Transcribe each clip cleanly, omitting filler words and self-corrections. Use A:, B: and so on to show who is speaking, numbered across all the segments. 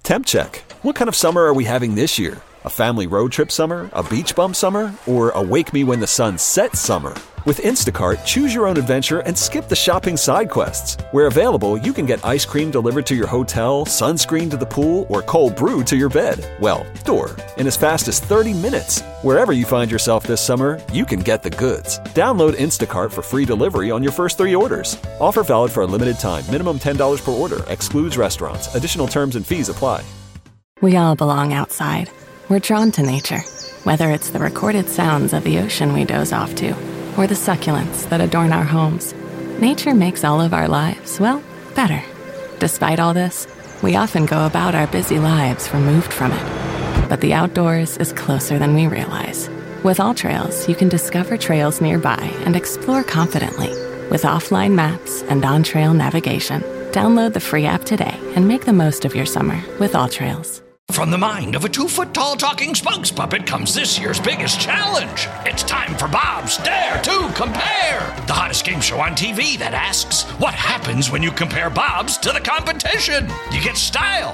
A: Temp Check. What kind of summer are we having this year? A family road trip summer? A beach bum summer? Or a wake me when the sun sets summer? With Instacart, choose your own adventure and skip the shopping side quests. Where available, you can get ice cream delivered to your hotel, sunscreen to the pool, or cold brew to your bed. Well, door. In as fast as 30 minutes. Wherever you find yourself this summer, you can get the goods. Download Instacart for free delivery on your first 3 orders. Offer valid for a limited time. Minimum $10 per order. Excludes restaurants. Additional terms and fees apply.
B: We all belong outside. We're drawn to nature. Whether it's the recorded sounds of the ocean we doze off to, or the succulents that adorn our homes. Nature makes all of our lives, well, better. Despite all this, we often go about our busy lives removed from it. But the outdoors is closer than we realize. With AllTrails, you can discover trails nearby and explore confidently. With offline maps and on-trail navigation, download the free app today and make the most of your summer with AllTrails.
C: From the mind of a 2-foot-tall talking spokes puppet comes this year's biggest challenge. It's time for Bob's Dare to Compare, the hottest game show on TV that asks, what happens when you compare Bob's to the competition? You get style.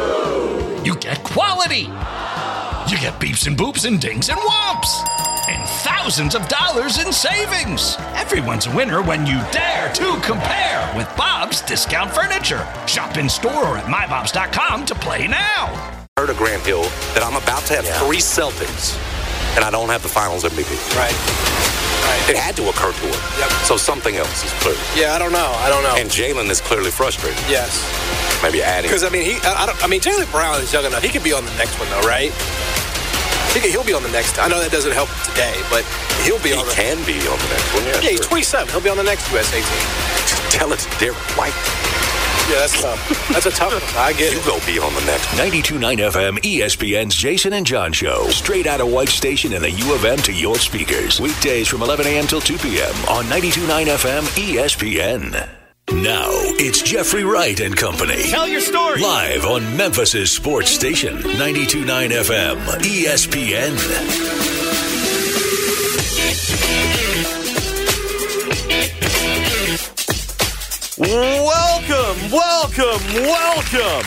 C: You get quality. You get beeps and boops and dings and whomps. And thousands of dollars in savings. Everyone's a winner when you dare to compare with Bob's Discount Furniture. Shop in store or at mybobs.com to play now.
D: Heard of Grant Hill that I'm about to have 3 Celtics, and I don't have the Finals MVP.
E: Right.
D: It had to occur to him.
E: Yep.
D: So something else is clear.
E: Yeah, I don't know.
D: And Jalen is clearly frustrated.
E: Yes.
D: Maybe adding.
E: Because Jaylen Brown is young enough. He could be on the next one though, right? He'll be on the next. I know that doesn't help today, but he'll be on the.
D: He can be on the next one.
E: Yeah, he's 27. He'll be on the next USA team.
D: Tell it to Derek White.
E: Yeah, that's tough. That's a tough one. I get it.
D: You go be on the next.
F: 92.9 FM, ESPN's Jason and John Show. Straight out of White Station in the U of M to your speakers. Weekdays from 11 a.m. till 2 p.m. on 92.9 FM, ESPN. Now, it's Jeffrey Wright and Company.
G: Tell your story.
F: Live on Memphis' sports station, 92.9 FM, ESPN.
G: Welcome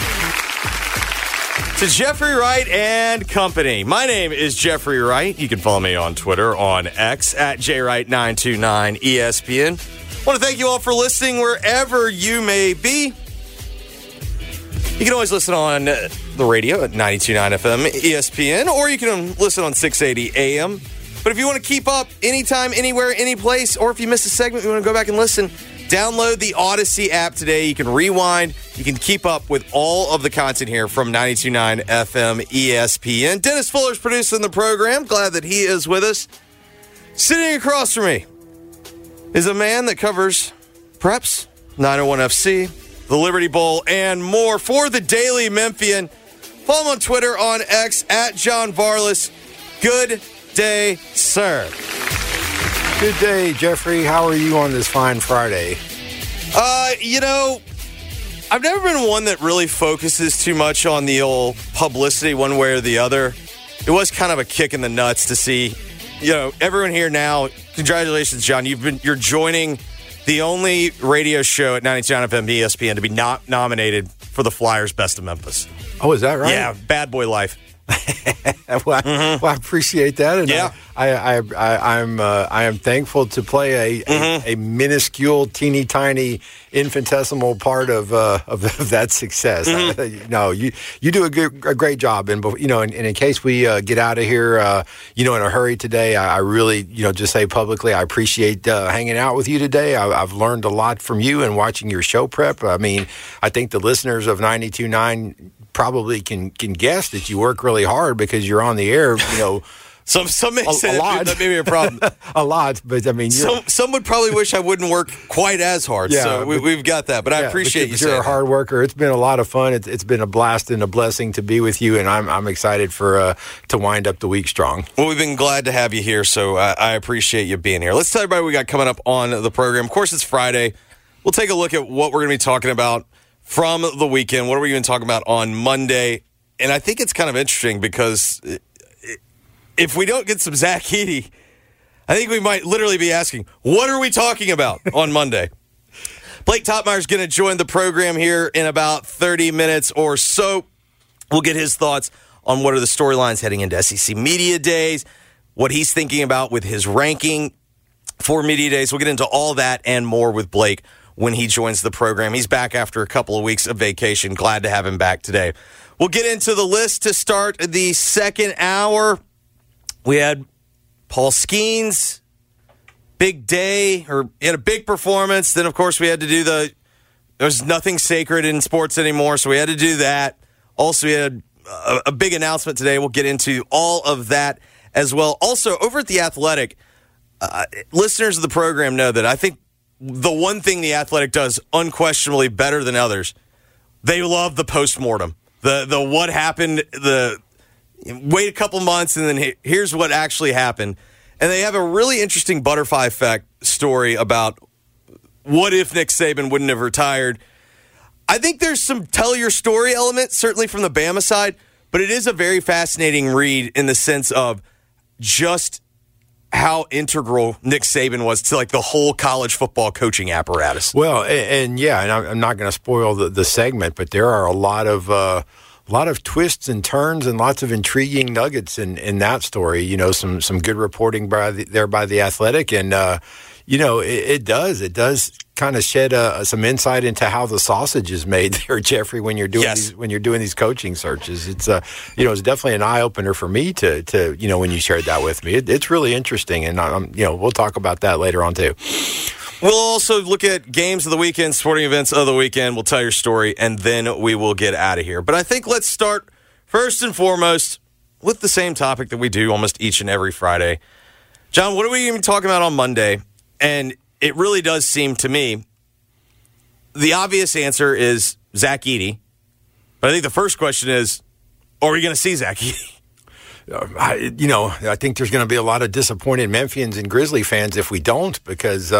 G: to Jeffrey Wright and Company. My name is Jeffrey Wright. You can follow me on Twitter, on X, at JWright929ESPN. I want to thank you all for listening wherever you may be. You can always listen on the radio at 92.9 FM ESPN, or you can listen on 680 AM. But if you want to keep up anytime, anywhere, any place, or if you miss a segment, you want to go back and listen, download the Odyssey app today. You can rewind. You can keep up with all of the content here from 92.9 FM ESPN. Dennis Fuller's producing the program. Glad that he is with us. Sitting across from me is a man that covers Preps, 901 FC, the Liberty Bowl, and more for the Daily Memphian. Follow him on Twitter, on X, at John Varlas. Good day, sir.
H: Good day, Jeffrey. How are you on this fine Friday?
G: I've never been one that really focuses too much on the old publicity one way or the other. It was kind of a kick in the nuts to see, everyone here now. Congratulations, John. You're joining the only radio show at 92.9 FM ESPN to be not nominated for the Flyers Best of Memphis.
H: Oh, is that right?
G: Yeah, bad boy life.
H: Well, I appreciate that, and
G: yeah.
H: I am thankful to play a minuscule, teeny tiny, infinitesimal part of that success.
G: Mm-hmm.
H: No, you do a great job, and in case we get out of here, in a hurry today, I really just say publicly I appreciate hanging out with you today. I've learned a lot from you and watching your show prep. I mean, I think the listeners of 92.9 probably can guess that you work really hard because you're on the air,
G: Some may say that may be a problem.
H: A lot, but I mean,
G: some would probably wish I wouldn't work quite as hard. Yeah, so we've got that. But I appreciate you saying
H: you're a hard worker. It's been a lot of fun. It's been a blast and a blessing to be with you, and I'm excited to wind up the week strong.
G: Well, we've been glad to have you here, so I appreciate you being here. Let's tell everybody what we got coming up on the program. Of course, it's Friday. We'll take a look at what we're going to be talking about from the weekend. What are we going to talk about on Monday? And I think it's kind of interesting because if we don't get some Zach Edey, I think we might literally be asking, what are we talking about on Monday? Blake Topmeyer is going to join the program here in about 30 minutes or so. We'll get his thoughts on what are the storylines heading into SEC Media Days, what he's thinking about with his ranking for Media Days. We'll get into all that and more with Blake when he joins the program. He's back after a couple of weeks of vacation. Glad to have him back today. We'll get into the list to start the second hour. We had Paul Skeens, big day, or he had a big performance. Then, of course, we had to do there's nothing sacred in sports anymore, so we had to do that. Also, we had a big announcement today. We'll get into all of that as well. Also, over at The Athletic, listeners of the program know that I think the one thing The Athletic does unquestionably better than others, they love the postmortem. The what happened, wait a couple months, and then here's what actually happened. And they have a really interesting butterfly effect story about what if Nick Saban wouldn't have retired. I think there's some tell your story element, certainly from the Bama side, but it is a very fascinating read in the sense of just how integral Nick Saban was to like the whole college football coaching apparatus.
H: Well, and I'm not going to spoil the segment, but there are a lot of twists and turns and lots of intriguing nuggets in that story. You know, some good reporting by the Athletic, and it does kind of shed some insight into how the sausage is made there, Jeffrey. When you're doing these coaching searches, it's it's definitely an eye opener for me to when you shared that with me. It's really interesting, and we'll talk about that later on too.
G: We'll also look at games of the weekend, sporting events of the weekend. We'll tell your story, and then we will get out of here. But I think let's start first and foremost with the same topic that we do almost each and every Friday. John, what are we even talking about on Monday? And it really does seem to me the obvious answer is Zach Edey. But I think the first question is, are we going to see Zach Edey?
H: I think there's going to be a lot of disappointed Memphians and Grizzly fans if we don't, because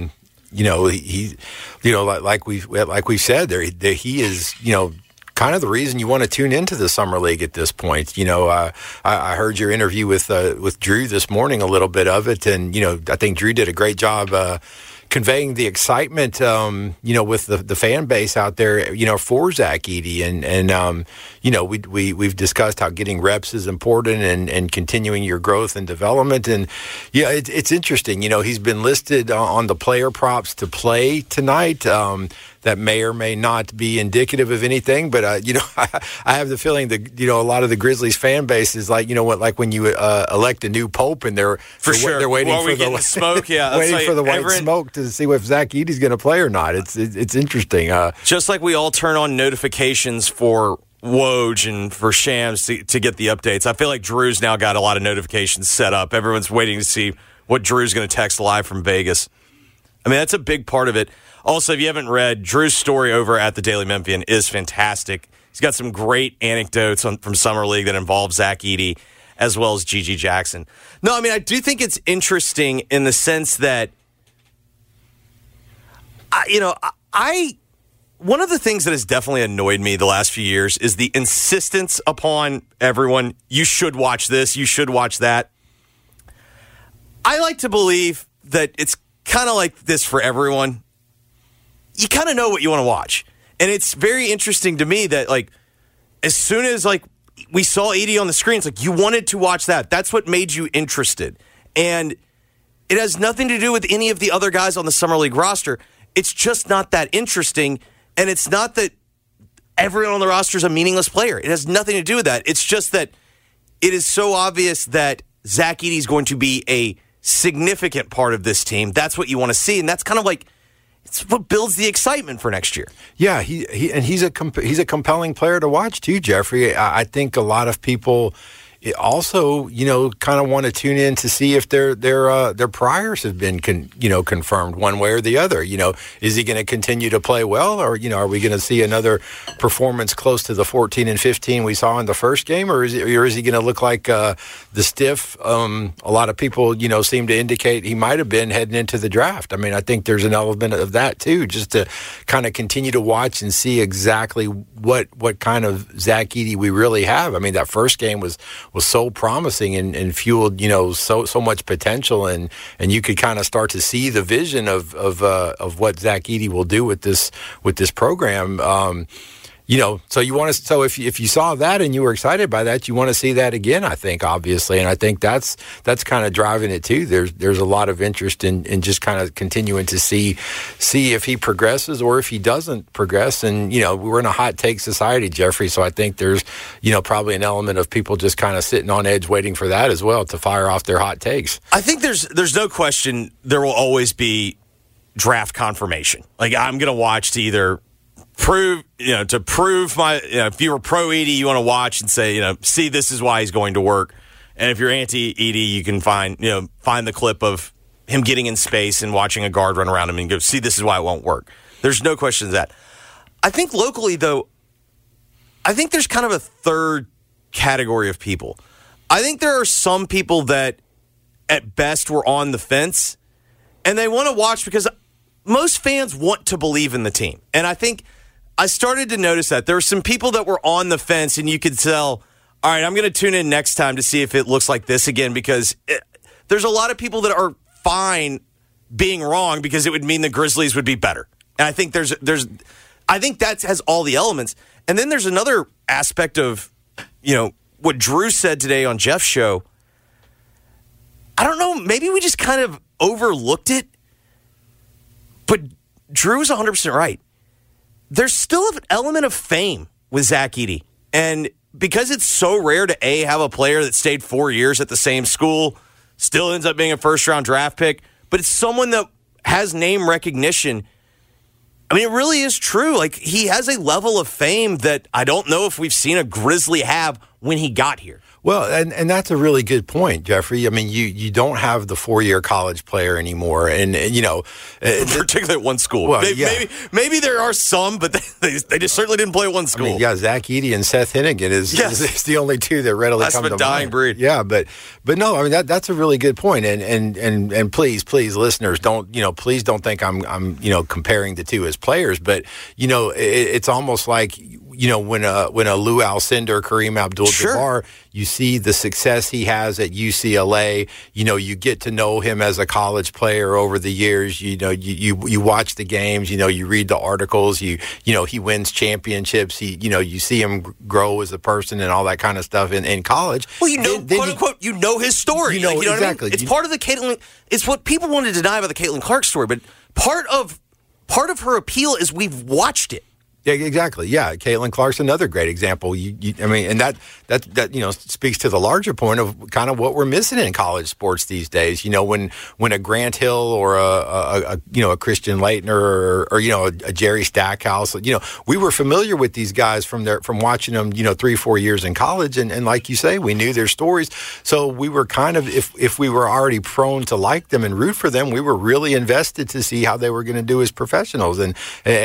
H: like we said, he is kind of the reason you want to tune into the summer league at this point. I heard your interview with Drew this morning, a little bit of it, and I think Drew did a great job conveying the excitement, with the fan base out there, for Zach Edey, and we've discussed how getting reps is important and continuing your growth and development, and it's interesting. He's been listed on the player props to play tonight. That may or may not be indicative of anything, but I have the feeling that a lot of the Grizzlies fan base is like when you elect a new pope and they're waiting for the
G: smoke,
H: waiting for the white smoke to see if Zach Edey's going to play or not. It's interesting.
G: Just like we all turn on notifications for Woj and for Shams to get the updates, I feel like Drew's now got a lot of notifications set up. Everyone's waiting to see what Drew's going to text live from Vegas. I mean, that's a big part of it. Also, if you haven't read, Drew's story over at the Daily Memphian is fantastic. He's got some great anecdotes from Summer League that involve Zach Edey as well as Gigi Jackson. No, I mean, I do think it's interesting in the sense that, one of the things that has definitely annoyed me the last few years is the insistence upon everyone, you should watch this, you should watch that. I like to believe that it's kind of like this for everyone. You kind of know what you want to watch. And it's very interesting to me that, as soon as, we saw Edey on the screen, it's like you wanted to watch that. That's what made you interested. And it has nothing to do with any of the other guys on the Summer League roster. It's just not that interesting. And it's not that everyone on the roster is a meaningless player. It has nothing to do with that. It's just that it is so obvious that Zach Edey is going to be a significant part of this team. That's what you want to see. And that's kind of it's what builds the excitement for next year.
H: Yeah, he's a compelling player to watch too, Jeffrey. I think a lot of people also, kind of want to tune in to see if their priors have been confirmed one way or the other. Is he going to continue to play well, or are we going to see another performance close to the 14 and 15 we saw in the first game, or is he going to look like the stiff? A lot of people seem to indicate he might have been heading into the draft. I mean, I think there's an element of that too, just to kind of continue to watch and see exactly what kind of Zach Edey we really have. I mean, that first game was so promising and fueled, so much potential, and you could kind of start to see the vision of what Zach Edey will do with this program. So you want to. So if you saw that and you were excited by that, you want to see that again. I think, obviously, and I think that's kind of driving it too. There's a lot of interest in just kind of continuing to see if he progresses or if he doesn't progress. And we're in a hot take society, Jeffrey. So I think there's probably an element of people just kind of sitting on edge, waiting for that as well to fire off their hot takes.
G: I think there's no question there will always be draft confirmation. Like, I'm going to watch to either prove my, if you were pro Edey, you want to watch and say, see, this is why he's going to work. And if you're anti Edey, you can find the clip of him getting in space and watching a guard run around him and go, see, this is why it won't work. There's no question of that. I think locally, though, I think there's kind of a third category of people. I think there are some people that at best were on the fence and they want to watch because most fans want to believe in the team. And I think I started to notice that there were some people that were on the fence, and you could tell, all right, I'm going to tune in next time to see if it looks like this again, because there's a lot of people that are fine being wrong because it would mean the Grizzlies would be better. And I think I think that has all the elements. And then there's another aspect of, what Drew said today on Jeff's show. I don't know, maybe we just kind of overlooked it, but Drew is 100% right. There's still an element of fame with Zach Edey. And because it's so rare to, have a player that stayed 4 years at the same school, still ends up being a first-round draft pick, but it's someone that has name recognition. I mean, it really is true. Like, he has a level of fame that I don't know if we've seen a Grizzly have when he got here.
H: Well, and that's a really good point, Jeffrey. I mean, you don't have the 4-year college player anymore, and
G: particularly at one school. Well, maybe there are some, but they just certainly didn't play at one school.
H: I mean, Zach Edey and Seth Hennigan is the only two that readily come to mind.
G: That's a dying breed.
H: Yeah, but no, I mean that's a really good point, and please, listeners, please don't think I'm comparing the two as players, but it's almost like when a Lou Alcindor, Kareem Abdul-Jabbar, you see the success he has at UCLA. You get to know him as a college player over the years. You watch the games. You read the articles. He wins championships. You see him grow as a person and all that kind of stuff in college.
G: Well, quote unquote, his story.
H: Exactly.
G: What I mean? It's part of the Caitlin. It's what people want to deny about the Caitlin Clark story, but part of her appeal is we've watched it.
H: Yeah, exactly. Yeah, Caitlin Clark's another great example. And that speaks to the larger point of kind of what we're missing in college sports these days. When a Grant Hill or a Christian Laettner or a Jerry Stackhouse, we were familiar with these guys from watching them 3-4 years in college, and like you say, we knew their stories. So we were kind of, if we were already prone to like them and root for them, we were really invested to see how they were going to do as professionals. And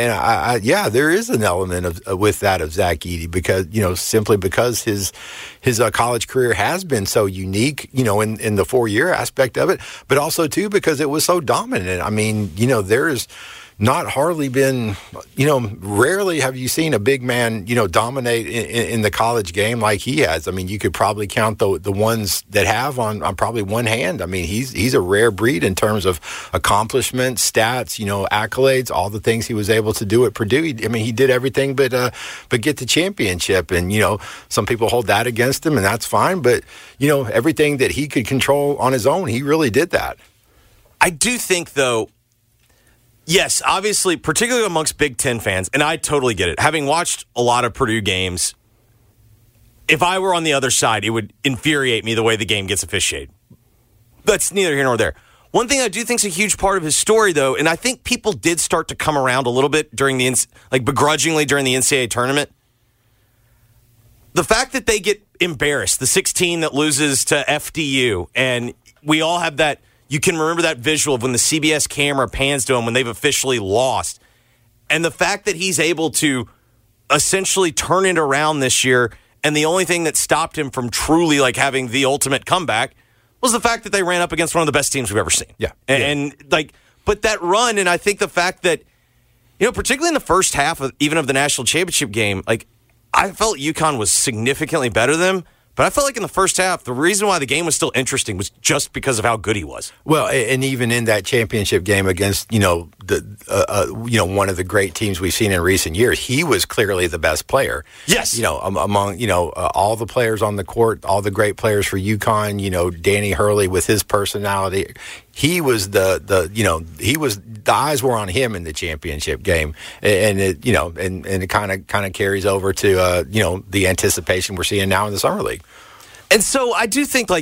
H: there is an element of Zach Edey because simply because his college career has been so unique in the 4-year aspect of it, but also too because it was so dominant. I mean, there's not hardly been, rarely have you seen a big man, dominate in the college game like he has. I mean, you could probably count the ones that have on probably one hand. I mean, he's a rare breed in terms of accomplishments, stats, accolades, all the things he was able to do at Purdue. He did everything but get the championship. And, some people hold that against him, and that's fine. But, everything that he could control on his own, he really did that.
G: I do think, though, yes, obviously, particularly amongst Big Ten fans, and I totally get it. Having watched a lot of Purdue games, if I were on the other side, it would infuriate me the way the game gets officiated. That's neither here nor there. One thing I do think is a huge part of his story, though, and I think people did start to come around a little bit begrudgingly during the NCAA tournament, the fact that they get embarrassed, the 16 that loses to FDU, and we all have that. You can remember that visual of when the CBS camera pans to him when they've officially lost. And the fact that he's able to essentially turn it around this year, and the only thing that stopped him from truly having the ultimate comeback was the fact that they ran up against one of the best teams we've ever seen.
H: Yeah.
G: But that run, and I think the fact that, particularly in the first half of the national championship game, I felt UConn was significantly better than them, But I felt like in the first half, the reason why the game was still interesting was just because of how good he was.
H: Well, and even in that championship game against, one of the great teams we've seen in recent years, he was clearly the best player.
G: Yes.
H: Among all the players on the court, all the great players for UConn, Danny Hurley with his personality, he was the eyes were on him in the championship game, and it kind of carries over to the anticipation we're seeing now in the summer league.
G: And so I do think,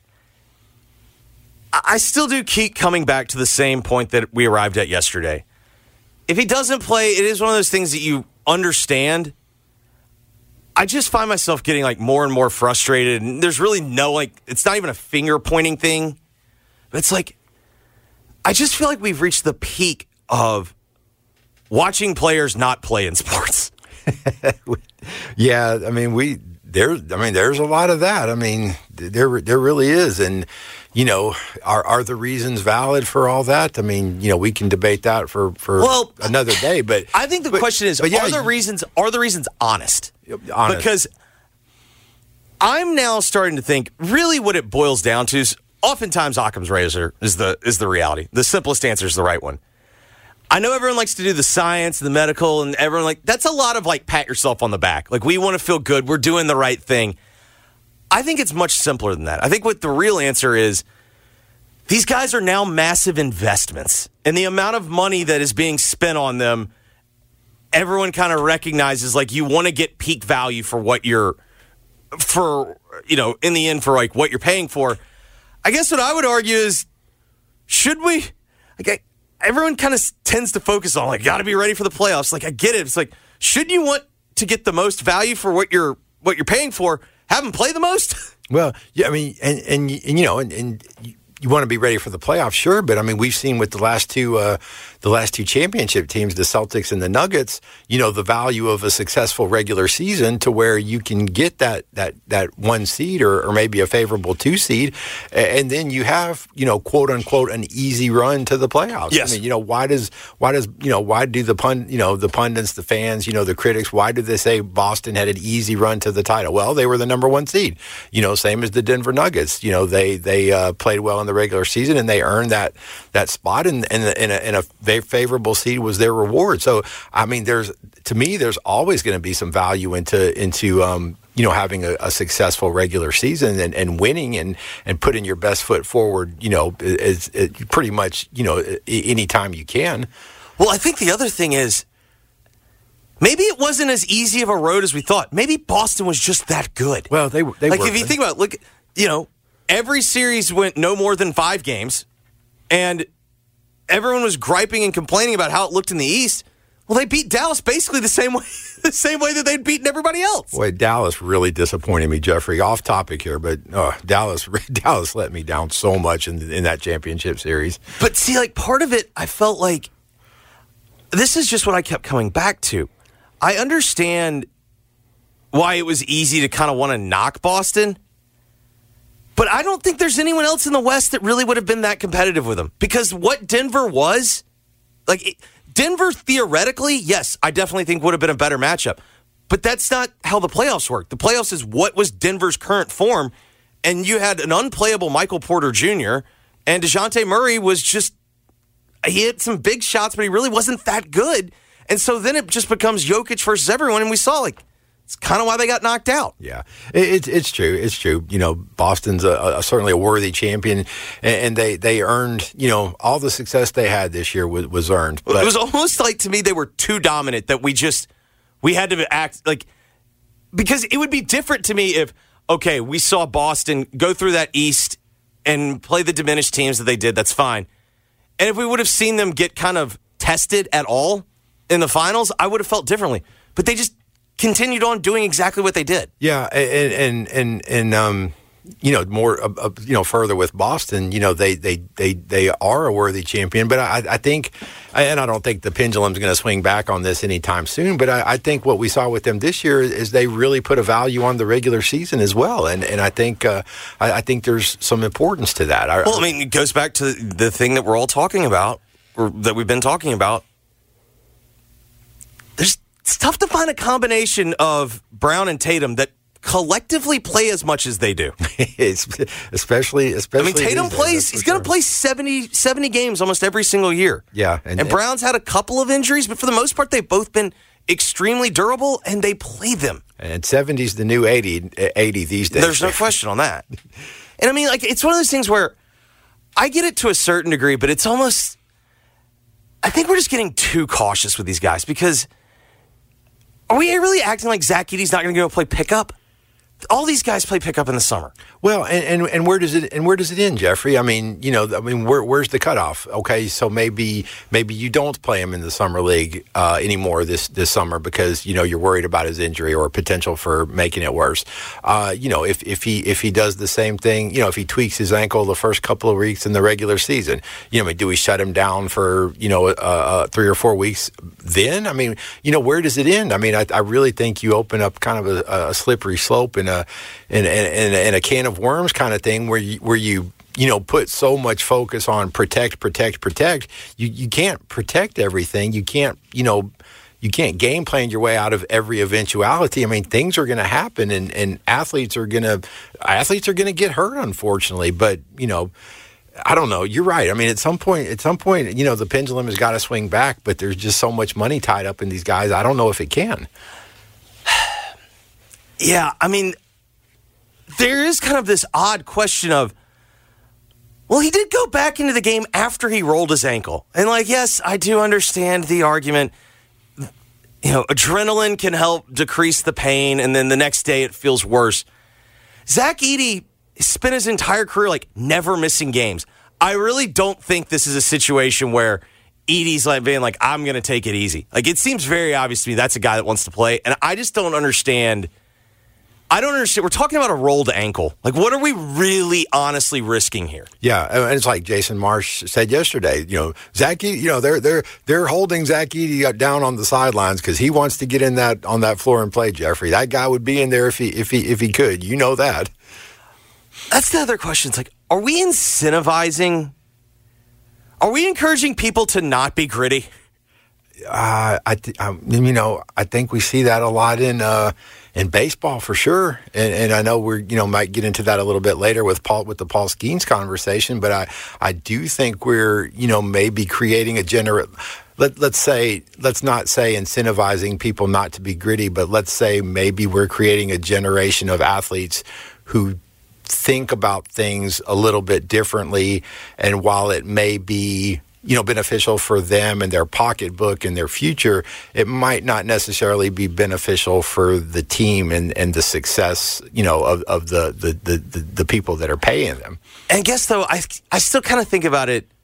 G: I still do keep coming back to the same point that we arrived at yesterday. If he doesn't play, it is one of those things that you understand. I just find myself getting more and more frustrated, and there's really no it's not even a finger pointing thing. But it's I just feel like we've reached the peak of watching players not play in sports.
H: Yeah, there's a lot of that. There really is, and are the reasons valid for all that? We can debate that for another day. But
G: I think the question is: are the reasons honest?
H: Honest.
G: Because I'm now starting to think really what it boils down to is oftentimes Occam's razor is the reality. The simplest answer is the right one. I know everyone likes to do the science, the medical, and everyone that's a lot of pat yourself on the back. We want to feel good. We're doing the right thing. I think it's much simpler than that. I think what the real answer is, these guys are now massive investments. And the amount of money that is being spent on them, everyone kind of recognizes you want to get peak value for what you're, in the end for what you're paying for. I guess what I would argue is, should we? Everyone kind of tends to focus on got to be ready for the playoffs. I get it. It's should you want to get the most value for what you're paying for? Have them play the most.
H: Well, yeah, and you want to be ready for the playoffs, sure, but we've seen with the last two championship teams, the Celtics and the Nuggets, the value of a successful regular season to where you can get that one seed or maybe a favorable 2 seed, and then you have quote unquote an easy run to the playoffs.
G: Yes.
H: Why do the pundits, the fans, the critics, why do they say Boston had an easy run to the title? Well, they were the number 1 seed. Same as the Denver Nuggets. They played well in the regular season and they earned that spot, and in a very favorable seed was their reward. So there's always going to be some value into having a successful regular season and winning and putting your best foot forward, is pretty much, any time you can.
G: Well, I think the other thing is, maybe it wasn't as easy of a road as we thought. Maybe Boston was just that good.
H: Well, they were.
G: If you think about it, every series went no more than 5 games, and everyone was griping and complaining about how it looked in the East. Well, they beat Dallas basically the same way that they'd beaten everybody else.
H: Boy, Dallas really disappointed me, Jeffrey. Off topic here, but Dallas let me down so much in that championship series.
G: But see, part of it, I felt this is just what I kept coming back to. I understand why it was easy to kind of want to knock Boston, but I don't think there's anyone else in the West that really would have been that competitive with them. Because what Denver was, Denver theoretically, yes, I definitely think would have been a better matchup. But that's not how the playoffs work. The playoffs is what was Denver's current form. And you had an unplayable Michael Porter Jr., and DeJounte Murray was just, he hit some big shots, but he really wasn't that good. And so then it just becomes Jokic versus everyone, and we saw, it's kind of why they got knocked out.
H: Yeah, it's true. It's true. Boston's certainly a worthy champion, and they earned, all the success they had this year was earned.
G: But it was almost to me, they were too dominant that we had to act because it would be different to me if, okay, we saw Boston go through that East and play the diminished teams that they did. That's fine. And if we would have seen them get kind of tested at all in the finals, I would have felt differently. But they just continued on doing exactly what they did.
H: Yeah, and more further with Boston, they are a worthy champion. But I think, and I don't think the pendulum's going to swing back on this anytime soon. But I think what we saw with them this year is they really put a value on the regular season as well. And I think there's some importance to that.
G: It goes back to the thing that we're all talking about, or that we've been talking about. It's tough to find a combination of Brown and Tatum that collectively play as much as they do.
H: especially.
G: I mean, Tatum plays. He's going to play 70 games almost every single year.
H: Yeah,
G: and Brown's had a couple of injuries, but for the most part, they've both been extremely durable, and they play them.
H: And 70's the new 80 these days.
G: There's no question on that. And I mean, like, it's one of those things where I get it to a certain degree, but it's almost, I think we're just getting too cautious with these guys, because are we really acting like Zach Edey's not going to go play pickup? All these guys play pickup in the summer.
H: Well, and where does it end, Jeffrey? I mean, where's the cutoff? Okay, so maybe you don't play him in the summer league anymore this summer because you're worried about his injury or potential for making it worse. If he does the same thing, if he tweaks his ankle the first couple of weeks in the regular season, do we shut him down for 3 or 4 weeks? Then, I mean, where does it end? I mean, I really think you open up kind of a slippery slope in a can of worms kind of thing where you put so much focus on protect. You can't protect everything. You can't game plan your way out of every eventuality. I mean, things are going to happen, and athletes are going to get hurt, unfortunately. But I don't know. You're right. I mean, at some point, the pendulum has got to swing back. But there's just so much money tied up in these guys. I don't know if it can.
G: Yeah, I mean, there is kind of this odd question of, well, he did go back into the game after he rolled his ankle. And, yes, I do understand the argument. Adrenaline can help decrease the pain, and then the next day it feels worse. Zach Edey spent his entire career, never missing games. I really don't think this is a situation where Edey's being I'm going to take it easy. It seems very obvious to me that's a guy that wants to play, and I just don't understand. We're talking about a rolled ankle. What are we really honestly risking here?
H: Yeah, and it's like Jason Marsh said yesterday. Zach Edey, they're holding Zach Edey down on the sidelines because he wants to get on that floor and play. Jeffrey, that guy would be in there if he could. You know that.
G: That's the other question. It's are we incentivizing? Are we encouraging people to not be gritty?
H: I think we see that a lot in baseball for sure, and I know we're might get into that a little bit later with the Paul Skeens conversation, but I do think we're maybe creating let's not say incentivizing people not to be gritty, but let's say maybe we're creating a generation of athletes who think about things a little bit differently, and while it may be beneficial for them and their pocketbook and their future, it might not necessarily be beneficial for the team and the success, of the people that are paying them.
G: And I guess, though, I still kind of think about it.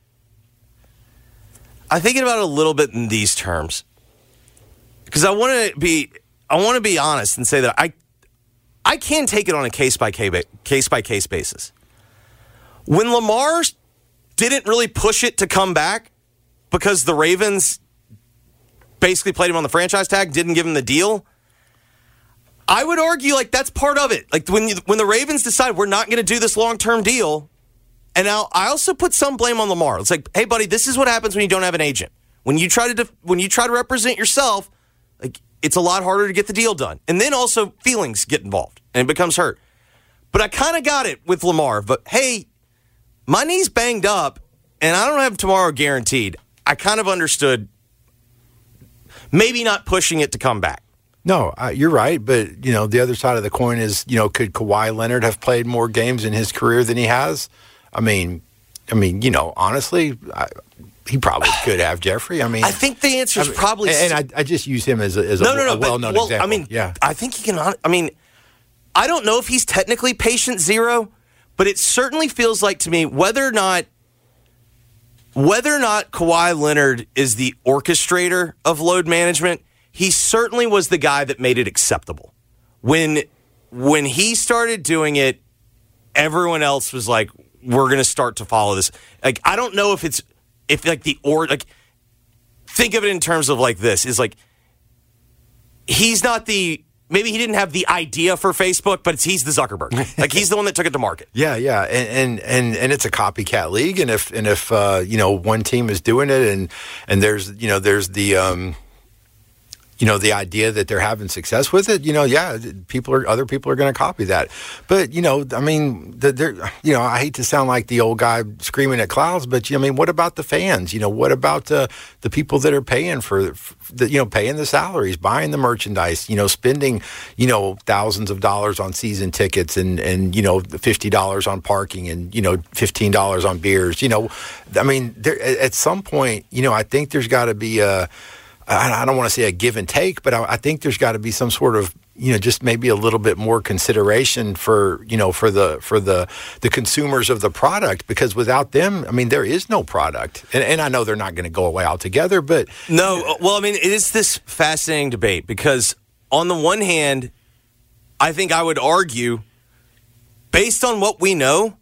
G: I think about it a little bit in these terms, because I want to be honest and say that I can take it on a case by case basis. When Lamar didn't really push it to come back because the Ravens basically played him on the franchise tag, didn't give him the deal, I would argue that's part of it. When the Ravens decide we're not going to do this long-term deal, and now I also put some blame on Lamar. It's hey, buddy, this is what happens when you don't have an agent. When you try to represent yourself, it's a lot harder to get the deal done. And then also feelings get involved and it becomes hurt. But I kind of got it with Lamar. But hey, my knee's banged up, and I don't have tomorrow guaranteed. I kind of understood maybe not pushing it to come back.
H: No, you're right. But, the other side of the coin is, could Kawhi Leonard have played more games in his career than he has? I mean, honestly, he probably could have, Jeffrey.
G: I think the answer is probably...
H: And I just use him as a well-known example.
G: Yeah. I think he can... I don't know if he's technically patient zero, but it certainly feels like to me whether or not Kawhi Leonard is the orchestrator of load management, he certainly was the guy that made it acceptable. When he started doing it, everyone else was like, we're going to start to follow this. I don't know if think of it in terms of this is he's not the... Maybe he didn't have the idea for Facebook, but he's the Zuckerberg. He's the one that took it to market.
H: Yeah, and it's a copycat league, and if one team is doing it, and there's the the idea that they're having success with it, other people are going to copy that. But, I mean, I hate to sound like the old guy screaming at clouds, but, what about the fans? What about the people that are paying paying the salaries, buying the merchandise, spending, thousands of dollars on season tickets and $50 on parking and, $15 on beers, I mean, at some point, I think there's got to be I don't want to say a give and take, but I think there's got to be some sort of, just maybe a little bit more consideration for the consumers of the product, because without them, I mean, there is no product. And I know they're not going to go away altogether, but
G: no. Well, I mean, it is this fascinating debate because on the one hand, I think I would argue, based on what we know,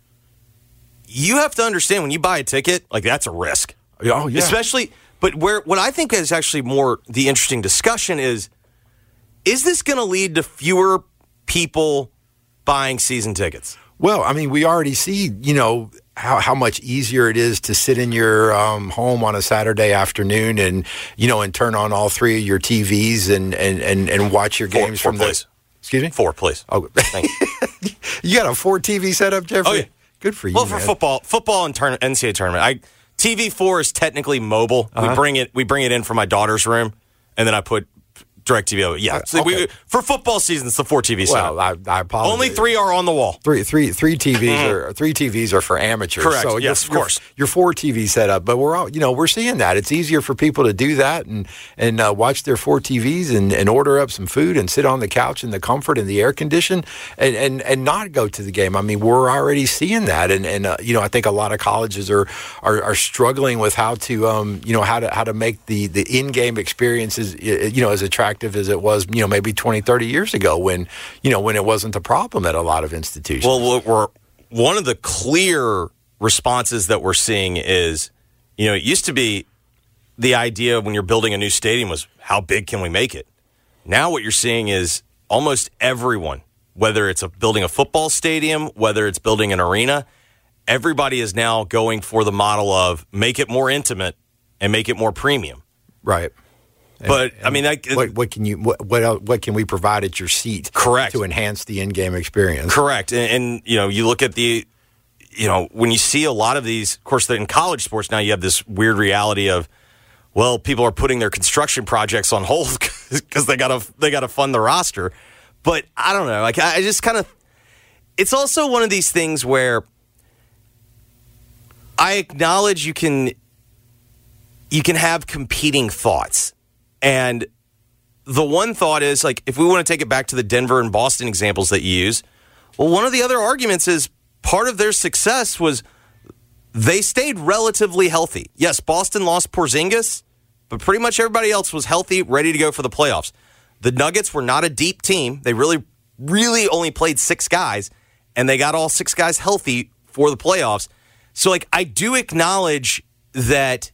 G: you have to understand when you buy a ticket, like that's a risk.
H: Oh yeah,
G: especially. But what I think is actually more the interesting discussion is this going to lead to fewer people buying season tickets?
H: Well, I mean, we already see, how much easier it is to sit in your home on a Saturday afternoon and, and turn on all three of your TVs and watch your games
G: four,
H: from
G: please.
H: Excuse me?
G: 4, please.
H: Oh, thank you. You got a 4 TV setup, Jeffrey?
G: Oh, yeah.
H: Good for you,
G: Well, for football and NCAA tournament, TV4 is technically mobile.
H: Uh-huh.
G: We bring it in from my daughter's room, and then I put DirecTV over. Yeah, so
H: okay.
G: For football season, it's the 4 TV setup.
H: Well, I apologize.
G: Only 3 are on the wall.
H: Three TVs are for amateurs.
G: Correct.
H: So
G: yes, of course.
H: Your 4 TV setup, but we're seeing that it's easier for people to do that and watch their 4 TVs and order up some food and sit on the couch in the comfort and the air condition and not go to the game. I mean, we're already seeing that, and I think a lot of colleges are struggling with how to make the in-game experiences as attractive as it was maybe 20, 30 years ago when it wasn't a problem at a lot of institutions.
G: Well, one of the clear responses that we're seeing is, it used to be the idea when you're building a new stadium was how big can we make it? Now what you're seeing is almost everyone, whether it's building a football stadium, whether it's building an arena, everybody is now going for the model of make it more intimate and make it more premium.
H: Right.
G: But I mean,
H: what can we provide at your seat?
G: Correct.
H: To enhance the in-game experience.
G: Correct. And you look at when you see a lot of these, of course, in college sports now, you have this weird reality of, well, people are putting their construction projects on hold because they gotta fund the roster. But I don't know. Like I just kind of, it's also one of these things where I acknowledge you can have competing thoughts. And the one thought is, like, if we want to take it back to the Denver and Boston examples that you use, well, one of the other arguments is part of their success was they stayed relatively healthy. Yes, Boston lost Porzingis, but pretty much everybody else was healthy, ready to go for the playoffs. The Nuggets were not a deep team. They really, really only played 6 guys, and they got all 6 guys healthy for the playoffs. So, like, I do acknowledge that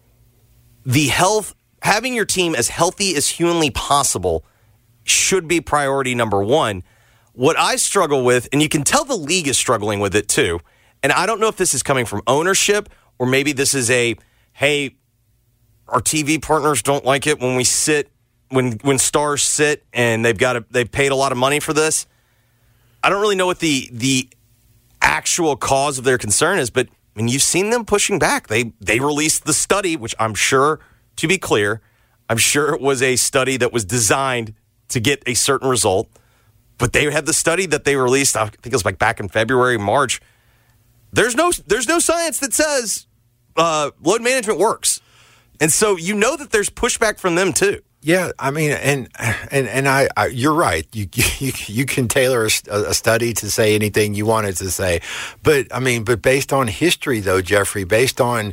G: having your team as healthy as humanly possible should be priority number one. What I struggle with, and you can tell the league is struggling with it too, and I don't know if this is coming from ownership or maybe this is hey, our TV partners don't like it when we sit, when stars sit and they've paid a lot of money for this. I don't really know what the actual cause of their concern is, but I mean, you've seen them pushing back. They released the study, which I'm sure, to be clear, I'm sure it was a study that was designed to get a certain result. But they had the study that they released, I think it was like back in February, March. There's no science that says load management works. And so that there's pushback from them too.
H: Yeah, I mean, and I you're right. You can tailor a study to say anything you want it to say, but I mean, based on history, though, Jeffrey, based on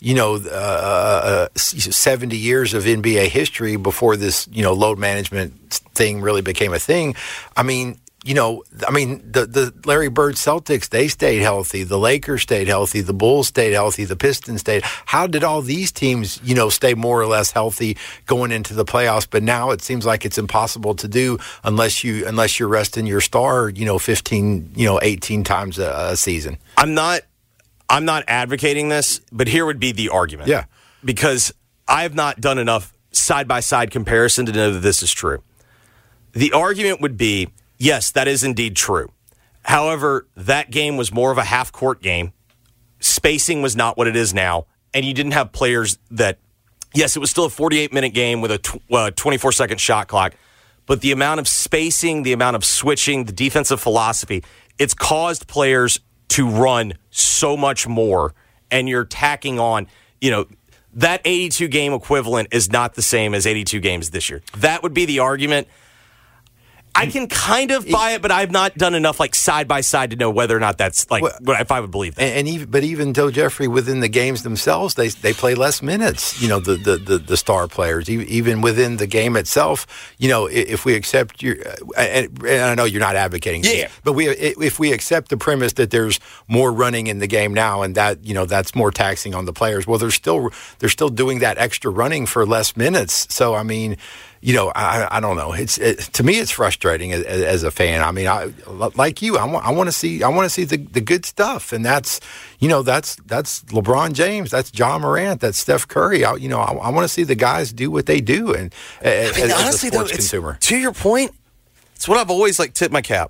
H: 70 years of NBA history before this load management thing really became a thing. I mean, the Larry Bird Celtics, they stayed healthy. The Lakers stayed healthy. The Bulls stayed healthy. The Pistons stayed. How did all these teams, stay more or less healthy going into the playoffs? But now it seems like it's impossible to do unless you're resting your star, 15, 18 times a season.
G: I'm not advocating this, but here would be the argument.
H: Yeah.
G: Because I have not done enough side-by-side comparison to know that this is true. The argument would be, yes, that is indeed true. However, that game was more of a half-court game. Spacing was not what it is now, and you didn't have players that, yes, it was still a 48-minute game with a 24-second shot clock, but the amount of spacing, the amount of switching, the defensive philosophy, it's caused players to run so much more, and you're tacking on, that 82 game equivalent is not the same as 82 games this year. That would be the argument. I can kind of buy it, but I've not done enough side by side to know whether or not that's if I would believe that.
H: Even though, Jeffrey, within the games themselves, they play less minutes. The star players, even within the game itself. If we accept your, and I know you're not advocating this, but if we accept the premise that there's more running in the game now, and that that's more taxing on the players. Well, they're still doing that extra running for less minutes. So I mean. I don't know. To me, it's frustrating as a fan. I mean, like you, I want to see the good stuff, and that's LeBron James, that's John Morant, that's Steph Curry. I want to see the guys do what they do, and honestly, as a sports consumer.
G: To your point, it's what I've always tipped my cap.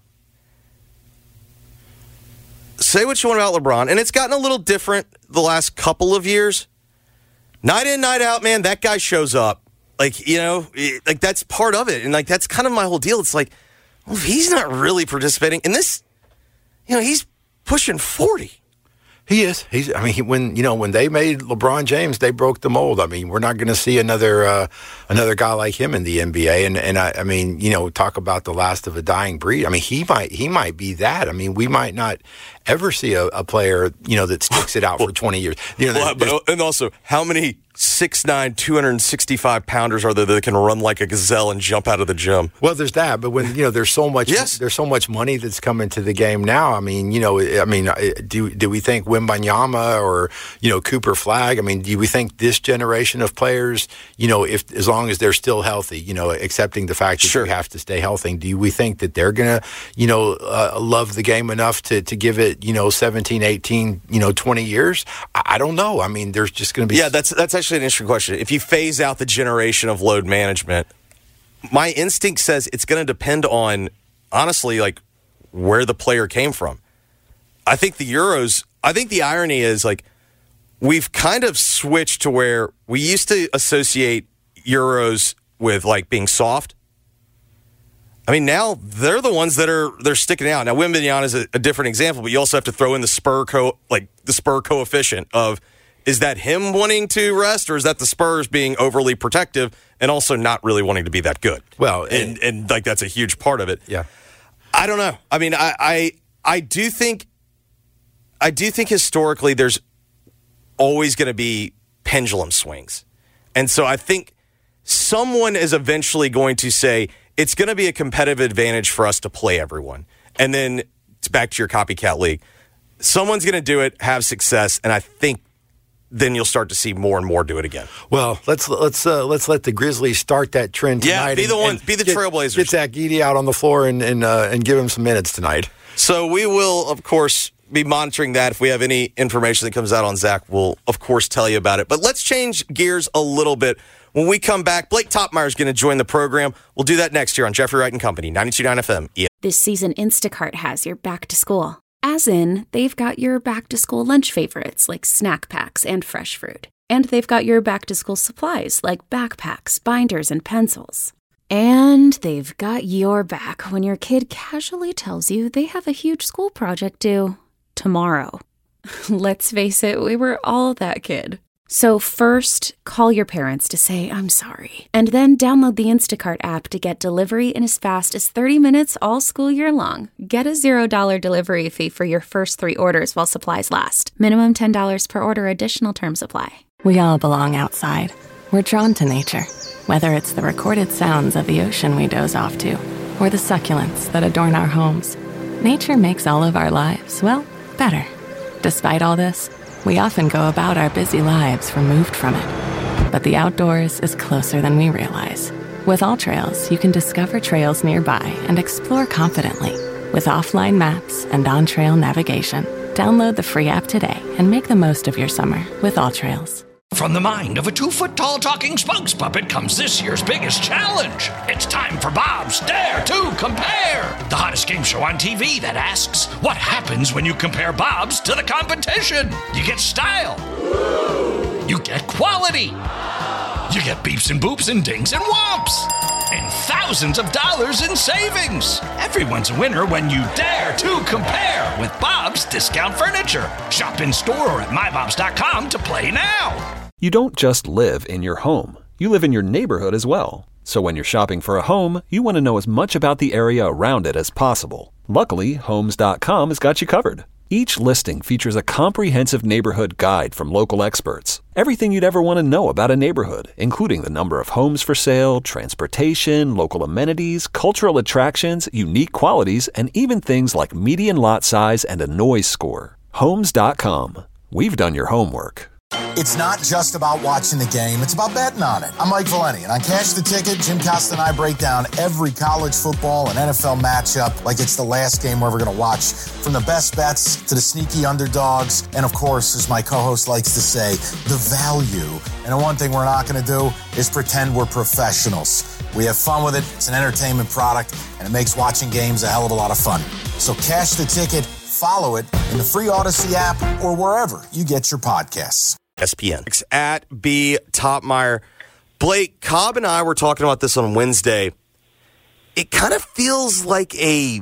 G: Say what you want about LeBron, and it's gotten a little different the last couple of years. Night in, night out, man, that guy shows up. That's part of it. And that's kind of my whole deal. It's well, if he's not really participating in this, he's pushing 40.
H: He is. When they made LeBron James, they broke the mold. I mean, we're not going to see another guy like him in the NBA. And I mean, talk about the last of a dying breed. I mean, he might be that. I mean, we might not ever see a player, that sticks it out for 20 years.
G: And also, how many 6'9", 265-pounders are there that can run like a gazelle and jump out of the gym?
H: Well, there's that, but when there's so much, there's so much money that's coming to the game now. I mean, do we think Wembanyama or Cooper Flagg? I mean, do we think this generation of players, if as long as they're still healthy, accepting the fact that you have to stay healthy, do we think that they're gonna, love the game enough to give it, 17, 18, 20 years? I don't know. I mean, there's just going to be
G: that's actually an interesting question. If you phase out the generation of load management, my instinct says it's going to depend on, honestly, where the player came from. I think the irony is, we've kind of switched to where we used to associate Euros with, being soft. I mean, now they're the ones they're sticking out. Now, Wembanyama is a different example, but you also have to throw in the Spur coefficient of, is that him wanting to rest, or is that the Spurs being overly protective and also not really wanting to be that good?
H: Well,
G: and that's a huge part of it.
H: Yeah,
G: I don't know. I mean, I do think historically there's always going to be pendulum swings, and so I think someone is eventually going to say it's going to be a competitive advantage for us to play everyone, and then it's back to your copycat league. Someone's going to do it, have success, and I think then you'll start to see more and more do it again.
H: Well, let's let the Grizzlies start that trend tonight.
G: Yeah, be the Trailblazers.
H: Get Zach Edey out on the floor and give him some minutes tonight.
G: So we will, of course, be monitoring that. If we have any information that comes out on Zach, we'll, of course, tell you about it. But let's change gears a little bit. When we come back, Blake Topmeyer is going to join the program. We'll do that next year on Jeffrey Wright and Company, 92.9 FM.
I: This season, Instacart has your back to school. As in, they've got your back-to-school lunch favorites like snack packs and fresh fruit. And they've got your back-to-school supplies like backpacks, binders, and pencils. And they've got your back when your kid casually tells you they have a huge school project due tomorrow. Let's face it, we were all that kid. So first, call your parents to say, I'm sorry. And then download the Instacart app to get delivery in as fast as 30 minutes all school year long. Get a $0 delivery fee for your first 3 orders while supplies last. Minimum $10 per order. Additional terms apply.
B: We all belong outside. We're drawn to nature. Whether it's the recorded sounds of the ocean we doze off to, or the succulents that adorn our homes, nature makes all of our lives, well, better. Despite all this, we often go about our busy lives removed from it. But the outdoors is closer than we realize. With AllTrails, you can discover trails nearby and explore confidently. With offline maps and on-trail navigation, download the free app today and make the most of your summer with AllTrails.
C: From the mind of a 2-foot-tall talking spokes puppet comes this year's biggest challenge. It's time for Bob's Dare to Compare, the hottest game show on TV that asks, what happens when you compare Bob's to the competition? You get style. You get quality. You get beeps and boops and dings and whomps. And thousands of dollars in savings. Everyone's a winner when you dare to compare with Bob's Discount Furniture. Shop in store or at mybobs.com to play now.
A: You don't just live in your home. You live in your neighborhood as well. So when you're shopping for a home, you want to know as much about the area around it as possible. Luckily, Homes.com has got you covered. Each listing features a comprehensive neighborhood guide from local experts. Everything you'd ever want to know about a neighborhood, including the number of homes for sale, transportation, local amenities, cultural attractions, unique qualities, and even things like median lot size and a noise score. Homes.com. We've done your homework.
J: It's not just about watching the game, it's about betting on it. I'm Mike Valeni, and on Cash the Ticket, Jim Costa and I break down every college football and NFL matchup like it's the last game we're ever going to watch. From the best bets to the sneaky underdogs, and of course, as my co-host likes to say, the value. And the one thing we're not going to do is pretend we're professionals. We have fun with it, it's an entertainment product, and it makes watching games a hell of a lot of fun. So Cash the Ticket, follow it in the free Odyssey app or wherever you get your podcasts.
G: ESPN. At B. Topmeyer. Blake, Cobb and I were talking about this on Wednesday. It kind of feels like a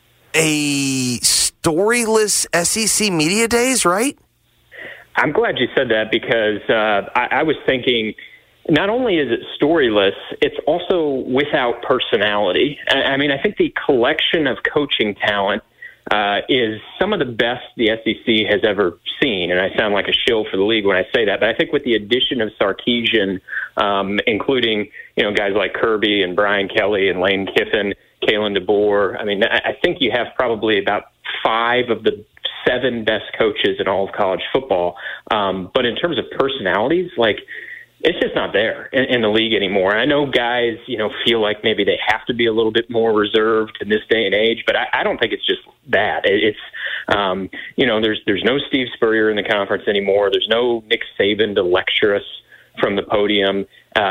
G: storyless SEC Media Days, right?
K: I'm glad you said that because I was thinking not only is it storyless, it's also without personality. I mean, I think the collection of coaching talent is some of the best the SEC has ever seen. And I sound like a shill for the league when I say that. But I think with the addition of Sarkisian, including guys like Kirby and Brian Kelly and Lane Kiffin, Kalen DeBoer, I mean, I think you have probably about 5 of the 7 best coaches in all of college football. But in terms of personalities, it's just not there in the league anymore. I know guys, feel like maybe they have to be a little bit more reserved in this day and age, but I don't think it's just that. It's, there's no Steve Spurrier in the conference anymore. There's no Nick Saban to lecture us from the podium.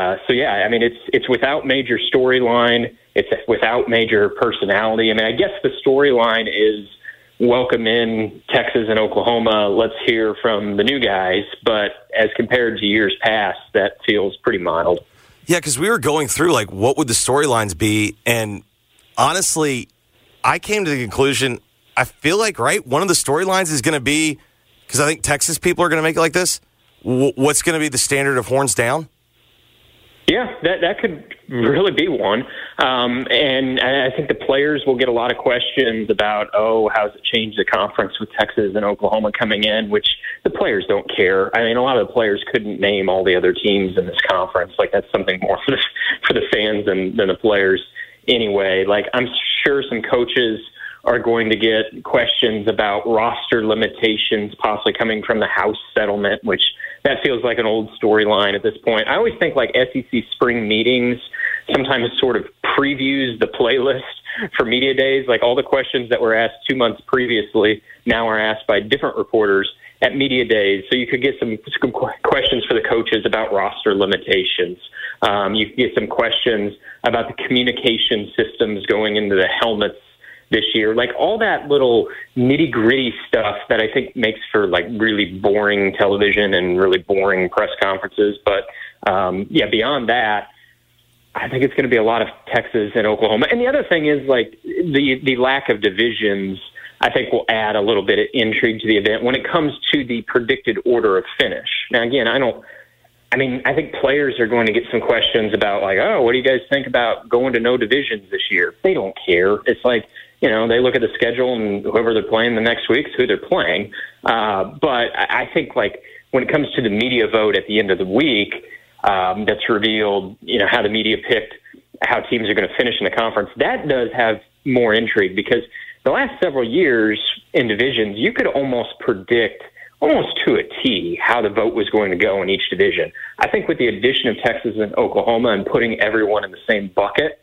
K: It's without major storyline. It's without major personality. I mean, I guess the storyline is welcome in Texas and Oklahoma. Let's hear from the new guys. But as compared to years past, that feels pretty mild.
G: Yeah, because we were going through, what would the storylines be? And honestly, I came to the conclusion, I feel like, one of the storylines is going to be, because I think Texas people are going to make it like this, what's going to be the standard of horns down?
K: Yeah, that could really be one. And I think the players will get a lot of questions about, how's it changed the conference with Texas and Oklahoma coming in, which the players don't care. I mean, a lot of the players couldn't name all the other teams in this conference. That's something more for the fans than the players anyway. I'm sure some coaches are going to get questions about roster limitations possibly coming from the House settlement, which that feels like an old storyline at this point. I always think SEC spring meetings sometimes sort of previews the playlist for media days. All the questions that were asked 2 months previously now are asked by different reporters at media days. So you could get some questions for the coaches about roster limitations. You could get some questions about the communication systems going into the helmets this year, all that little nitty gritty stuff that I think makes for really boring television and really boring press conferences. But beyond that, I think it's going to be a lot of Texas and Oklahoma. And the other thing is the lack of divisions, I think will add a little bit of intrigue to the event when it comes to the predicted order of finish. Now, again, I think players are going to get some questions about what do you guys think about going to no divisions this year? They don't care. It's they look at the schedule and whoever they're playing the next week is who they're playing. But I think when it comes to the media vote at the end of the week, that's revealed, how the media picked how teams are going to finish in the conference. That does have more intrigue because the last several years in divisions, you could almost predict almost to a T how the vote was going to go in each division. I think with the addition of Texas and Oklahoma and putting everyone in the same bucket,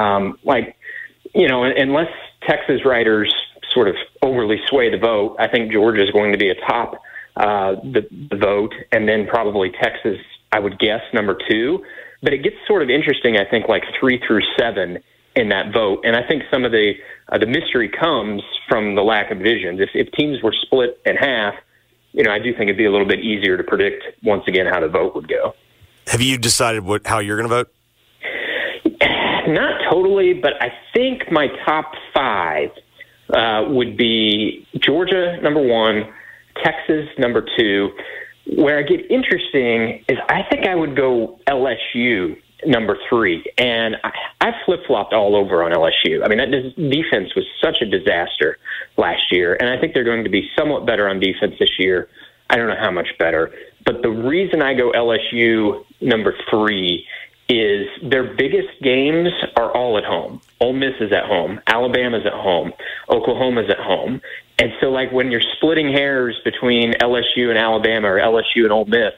K: unless Texas writers sort of overly sway the vote, I think Georgia is going to be atop the vote, and then probably Texas, I would guess, number 2. But it gets sort of interesting, I think, like 3 through 7 in that vote. And I think some of the mystery comes from the lack of divisions. If teams were split in half, I do think it'd be a little bit easier to predict, once again, how the vote would go.
G: Have you decided how you're going to vote?
K: Not totally, but I think my top 5 would be Georgia, number 1, Texas, number 2. Where I get interesting is I think I would go LSU, number 3. And I flip-flopped all over on LSU. I mean, that defense was such a disaster last year, and I think they're going to be somewhat better on defense this year. I don't know how much better. But the reason I go LSU, number 3, is their biggest games are all at home. Ole Miss is at home. Alabama's at home. Oklahoma's at home. And so, like, when you're splitting hairs between LSU and Alabama or LSU and Ole Miss,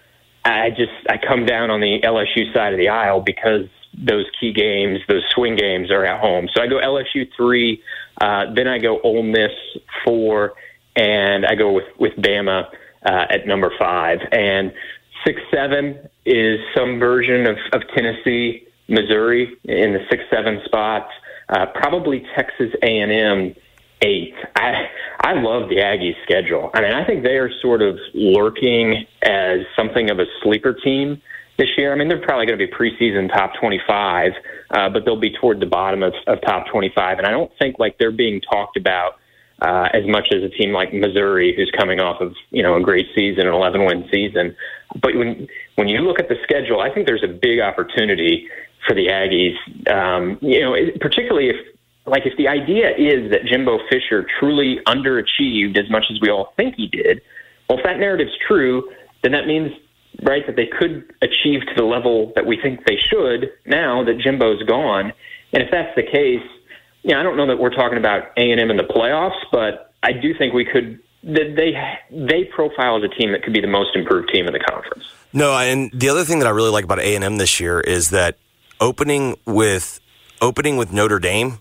K: I come down on the LSU side of the aisle because those key games, those swing games, are at home. So I go LSU 3, then I go Ole Miss 4, and I go with Bama at number 5. And 6, 7 is some version of Tennessee, Missouri in the 6, 7 spots. Probably Texas A&M 8. I love the Aggies' schedule. I mean, I think they are sort of lurking as something of a sleeper team this year. I mean, they're probably going to be preseason top 25, but they'll be toward the bottom of top 25. And I don't think like they're being talked about as much as a team like Missouri, who's coming off of a great season, an 11-win season. But when you look at the schedule, I think there's a big opportunity for the Aggies. Particularly if the idea is that Jimbo Fisher truly underachieved as much as we all think he did, well, if that narrative's true, then that means, right, that they could achieve to the level that we think they should now that Jimbo's gone. And if that's the case, I don't know that we're talking about A&M in the playoffs, but I do think we could. They profile as a team that could be the most improved team in the conference.
G: No, and the other thing that I really like about A&M this year is that opening with Notre Dame,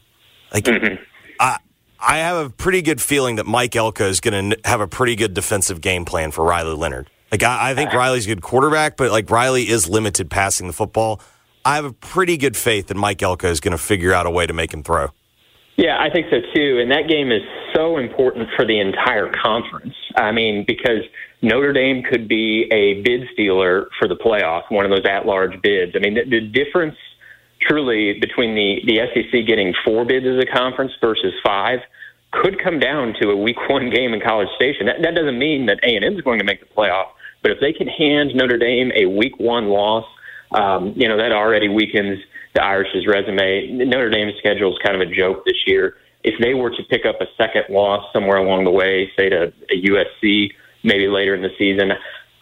G: I have a pretty good feeling that Mike Elko is going to have a pretty good defensive game plan for Riley Leonard. Like I think Riley's a good quarterback, but like Riley is limited passing the football. I have a pretty good faith that Mike Elko is going to figure out a way to make him throw.
K: Yeah, I think so too. And that game is so important for the entire conference. I mean, because Notre Dame could be a bid stealer for the playoff, one of those at-large bids. I mean, the difference truly between the SEC getting 4 bids as a conference versus 5 could come down to a week 1 game in College Station. That doesn't mean that A&M is going to make the playoff, but if they can hand Notre Dame a week 1 loss, that already weakens the Irish's resume. Notre Dame's schedule is kind of a joke this year. If they were to pick up a second loss somewhere along the way, say to a USC, maybe later in the season,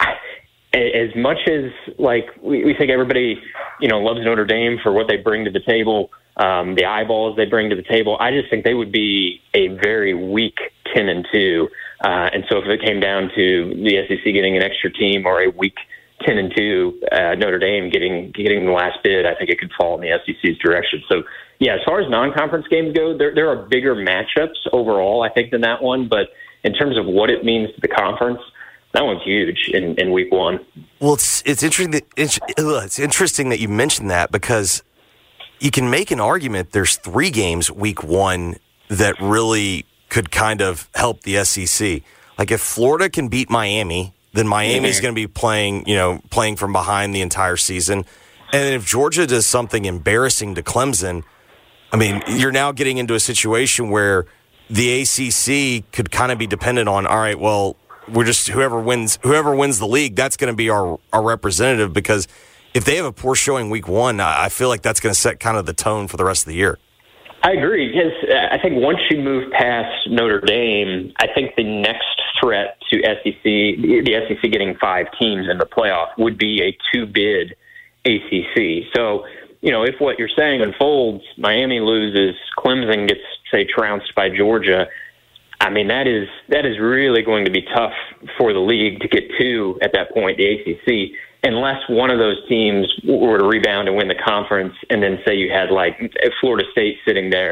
K: as much as like we think everybody, loves Notre Dame for what they bring to the table, the eyeballs they bring to the table, I just think they would be a very weak 10-2. And so if it came down to the SEC getting an extra team or a weak 10-2, Notre Dame getting the last bid, I think it could fall in the SEC's direction. So, yeah, as far as non-conference games go, there are bigger matchups overall, I think, than that one. But in terms of what it means to the conference, that one's huge in week 1.
G: Well, it's interesting. It's interesting that you mentioned that because you can make an argument. There's 3 games week 1 that really could kind of help the SEC. Like if Florida can beat Miami, then Miami's going to be playing from behind the entire season. And if Georgia does something embarrassing to Clemson, I mean, you're now getting into a situation where the ACC could kind of be dependent on, all right, well, we're just whoever wins the league, that's going to be our representative, because if they have a poor showing week 1, I feel like that's going to set kind of the tone for the rest of the year.
K: I agree, because I think once you move past Notre Dame, I think the next threat to the SEC getting 5 teams in the playoff would be a 2-bid ACC. So, if what you're saying unfolds, Miami loses, Clemson gets, say, trounced by Georgia, I mean, that is really going to be tough for the league to get to at that point, the ACC, unless one of those teams were to rebound and win the conference, and then say you had like Florida State sitting there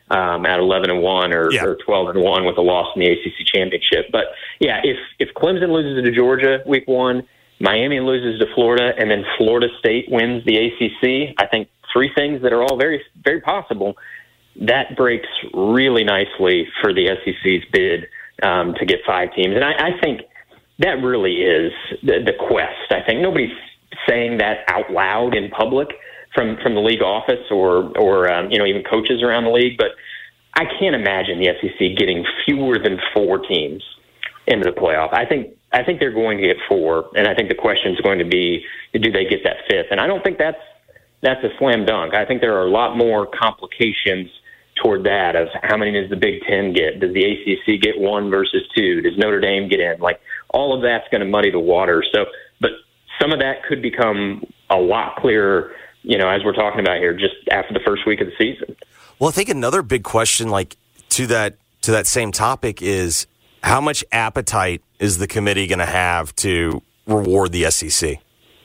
K: at 11-1 or 12-1 with a loss in the ACC championship. But yeah, if Clemson loses to Georgia week 1, Miami loses to Florida, and then Florida State wins the ACC, I think 3 things that are all very, very possible. That breaks really nicely for the SEC's bid to get 5 teams. And I think that really is the quest. I think nobody's saying that out loud in public from the league office or even coaches around the league, but I can't imagine the SEC getting fewer than 4 teams into the playoff. I think they're going to get 4, and I think the question is going to be, do they get that 5th? And I don't think that's a slam dunk. I think there are a lot more complications toward that of how many does the Big Ten get? Does the ACC get 1 versus 2? Does Notre Dame get in? Like, all of that's going to muddy the water. So, but some of that could become a lot clearer, as we're talking about here, just after the first week of the season.
L: Well, I think another big question, like to that same topic, is how much appetite is the committee going to have to reward the SEC?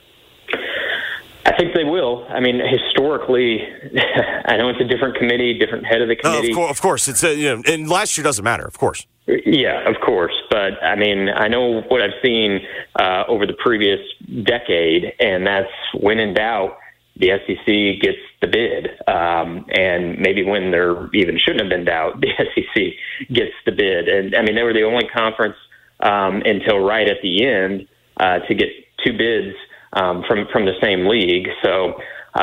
K: I think they will. I mean, historically, I know it's a different committee, different head of the committee.
L: Of course. It's and last year doesn't matter, of course.
K: Yeah, of course. But, I mean, I know what I've seen over the previous decade, and that's when in doubt, the SEC gets the bid. And maybe when there even shouldn't have been doubt, the SEC gets the bid. And, I mean, they were the only conference until right at the end to get 2 bids from the same league. So,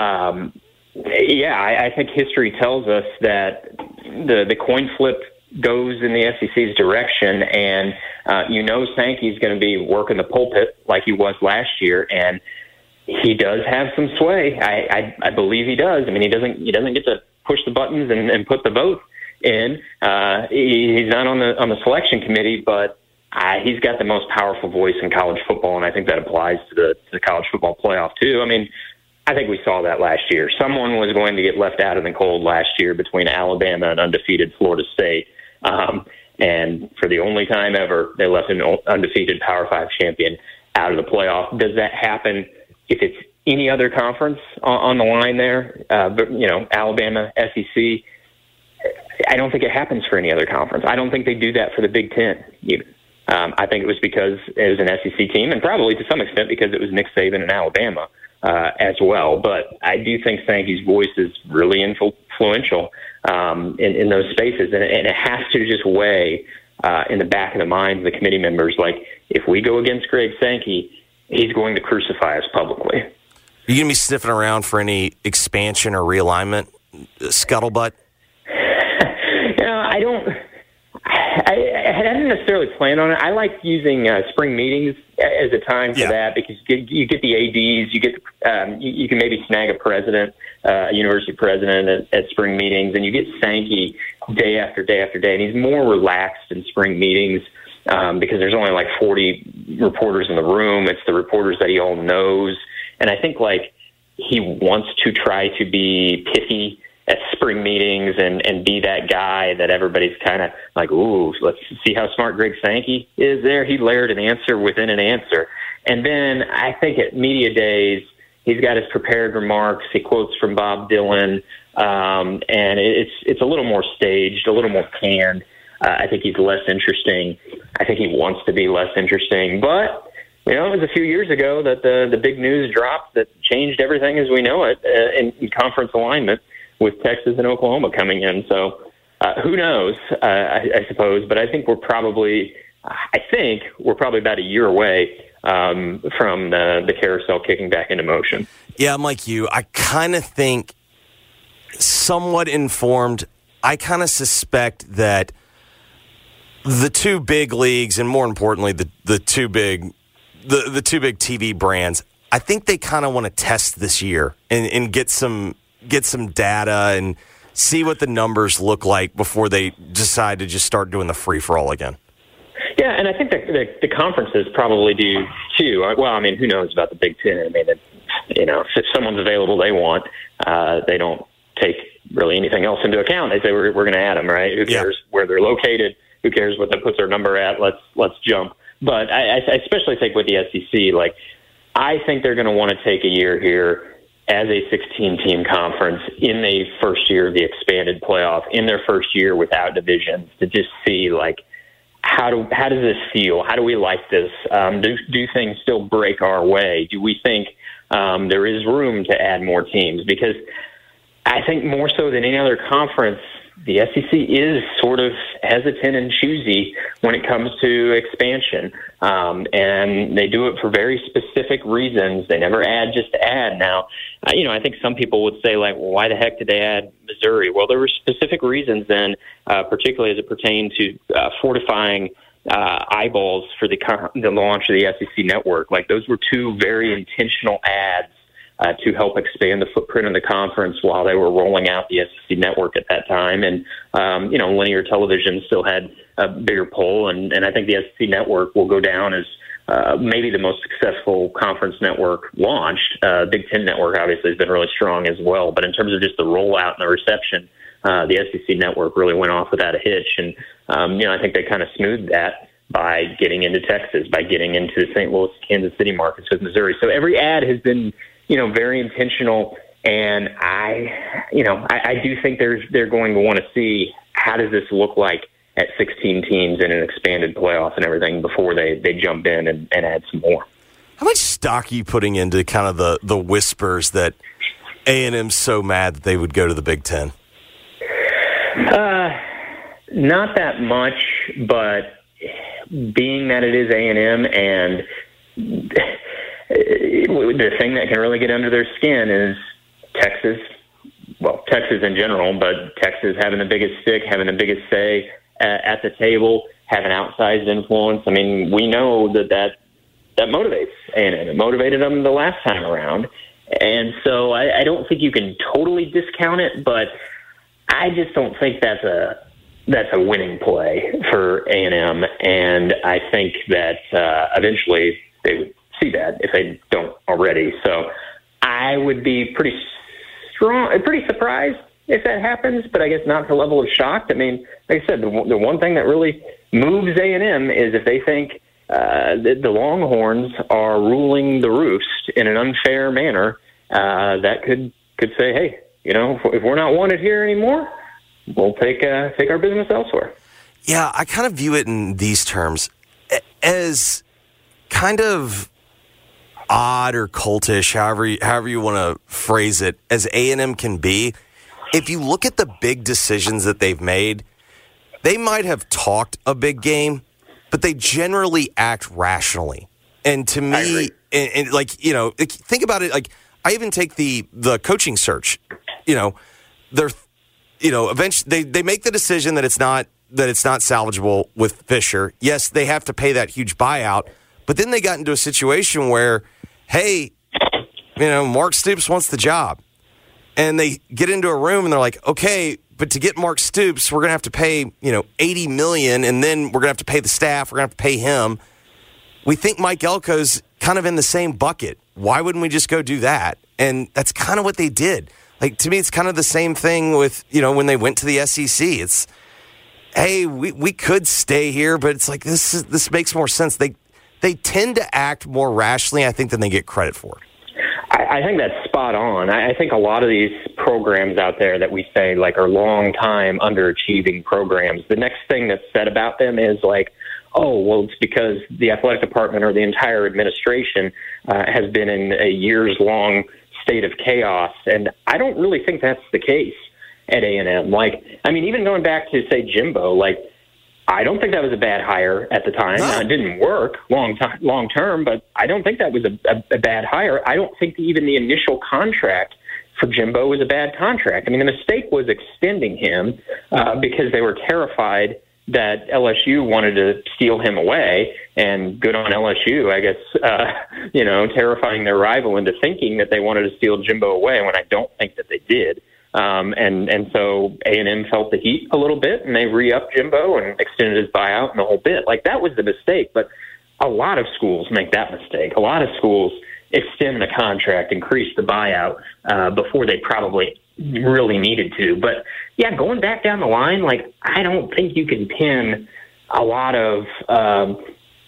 K: I think history tells us that the coin flip goes in the SEC's direction, and Sankey's going to be working the pulpit like he was last year, and he does have some sway. I believe he does. I mean, he doesn't get to push the buttons and put the vote in. He's not on the selection committee, but he's got the most powerful voice in college football, and I think that applies to the college football playoff too. I mean, I think we saw that last year. Someone was going to get left out in the cold last year between Alabama and undefeated Florida State. And for the only time ever, they left an undefeated Power 5 champion out of the playoff. Does that happen if it's any other conference on the line there? Alabama, SEC. I don't think it happens for any other conference. I don't think they do that for the Big Ten even. I think it was because it was an SEC team, and probably to some extent because it was Nick Saban and Alabama as well. But I do think Sankey's voice is really influential in those spaces, and it has to just weigh in the back of the minds of the committee members. Like, if we go against Greg Sankey, he's going to crucify us publicly.
L: Are you going to be sniffing around for any expansion or realignment scuttlebutt?
K: I didn't necessarily plan on it. I like using spring meetings as a time for that, because you get the ADs, you can maybe snag a president, a university president at spring meetings, and you get Sankey day after day after day, and he's more relaxed in spring meetings because there's only like 40 reporters in the room. It's the reporters that he all knows, and I think like he wants to try to be pithy at spring meetings and be that guy that everybody's kind of like, ooh, let's see how smart Greg Sankey is there. He layered an answer within an answer. And then I think at media days, he's got his prepared remarks. He quotes from Bob Dylan, and it's a little more staged, a little more canned. I think he's less interesting. I think he wants to be less interesting. But, it was a few years ago that the big news dropped that changed everything as we know it in conference alignment, with Texas and Oklahoma coming in. So who knows, I suppose. But I think we're probably about a year away from the carousel kicking back into motion.
L: Yeah, I'm like you. I kind of think, somewhat informed, I kind of suspect that the 2 big leagues, and more importantly, the two big TV brands, I think they kind of want to test this year and get some data and see what the numbers look like before they decide to just start doing the free-for-all again.
K: Yeah, and I think the conferences probably do too. Well, I mean, who knows about the Big Ten? I mean, if someone's available they want, they don't take really anything else into account. They say we're going to add them, right? Who cares where they're located? Who cares what that puts their number at? Let's jump. But I especially think with the SEC, like, I think they're going to want to take a year here as a 16-team conference in the first year of the expanded playoff, in their first year without divisions, to just see, like, how does this feel? How do we like this? Do things still break our way? Do we think there is room to add more teams? Because I think more so than any other conference, the SEC is sort of hesitant and choosy when it comes to expansion. And they do it for very specific reasons. They never add just to add. Now, I think some people would say, like, well, why the heck did they add Missouri? Well, there were specific reasons then, particularly as it pertained to fortifying eyeballs for the launch of the SEC network. Like, those were two very intentional adds to help expand the footprint of the conference while they were rolling out the SEC network at that time. And, linear television still had a bigger pull, and I think the SEC network will go down as maybe the most successful conference network launched. Big Ten network obviously has been really strong as well, but in terms of just the rollout and the reception, the SEC network really went off without a hitch. And, I think they kind of smoothed that by getting into Texas, by getting into the St. Louis, Kansas City markets with Missouri. So every ad has been, very intentional. And I do think they're going to want to see how does this look like at 16 teams in an expanded playoff and everything before they jump in and add some more.
L: How much stock are you putting into kind of the whispers that A&M's so mad that they would go to the Big Ten?
K: Not that much, but being that it is A&M and the thing that can really get under their skin is Texas in general, but Texas having the biggest stick, having the biggest say at the table, having outsized influence. I mean, we know that motivates A&M. It motivated them the last time around. And so I don't think you can totally discount it, but I just don't think that's a winning play for A&M. And I think that eventually they would see that if they don't already. So I would be pretty surprised if that happens, but I guess not to the level of shocked. I mean, like I said, the one thing that really moves A&M is if they think the Longhorns are ruling the roost in an unfair manner, that could say, hey, if we're not wanted here anymore, we'll take our business elsewhere.
L: Yeah, I kind of view it in these terms as kind of odd or cultish, however you want to phrase it, as A&M can be. If you look at the big decisions that they've made, they might have talked a big game, but they generally act rationally. And to me, and think about it. Like, I even take the coaching search. Eventually they make the decision that it's not salvageable with Fisher. Yes, they have to pay that huge buyout, but then they got into a situation where, hey, Mark Stoops wants the job. And they get into a room and they're like, okay, but to get Mark Stoops, we're going to have to pay, $80 million, and then we're going to have to pay the staff, we're going to have to pay him. We think Mike Elko's kind of in the same bucket. Why wouldn't we just go do that? And that's kind of what they did. Like, to me, it's kind of the same thing with, when they went to the SEC. It's, hey, we could stay here, but it's like, this makes more sense. They tend to act more rationally, I think, than they get credit for.
K: I think that's spot on. I think a lot of these programs out there that we say like are long time underachieving programs, the next thing that's said about them is like, oh, well, it's because the athletic department or the entire administration has been in a years-long state of chaos. And I don't really think that's the case at A&M. Like, I mean, even going back to, say, Jimbo, like, I don't think that was a bad hire at the time. No. It didn't work long term, but I don't think that was a bad hire. I don't think even the initial contract for Jimbo was a bad contract. I mean, the mistake was extending him because they were terrified that LSU wanted to steal him away, and good on LSU, I guess, terrifying their rival into thinking that they wanted to steal Jimbo away when I don't think that they did. And so A&M felt the heat a little bit, and they re-upped Jimbo and extended his buyout and the whole bit. Like, that was the mistake, but a lot of schools make that mistake. A lot of schools extend the contract, increase the buyout before they probably really needed to. But, yeah, going back down the line, like, I don't think you can pin a lot of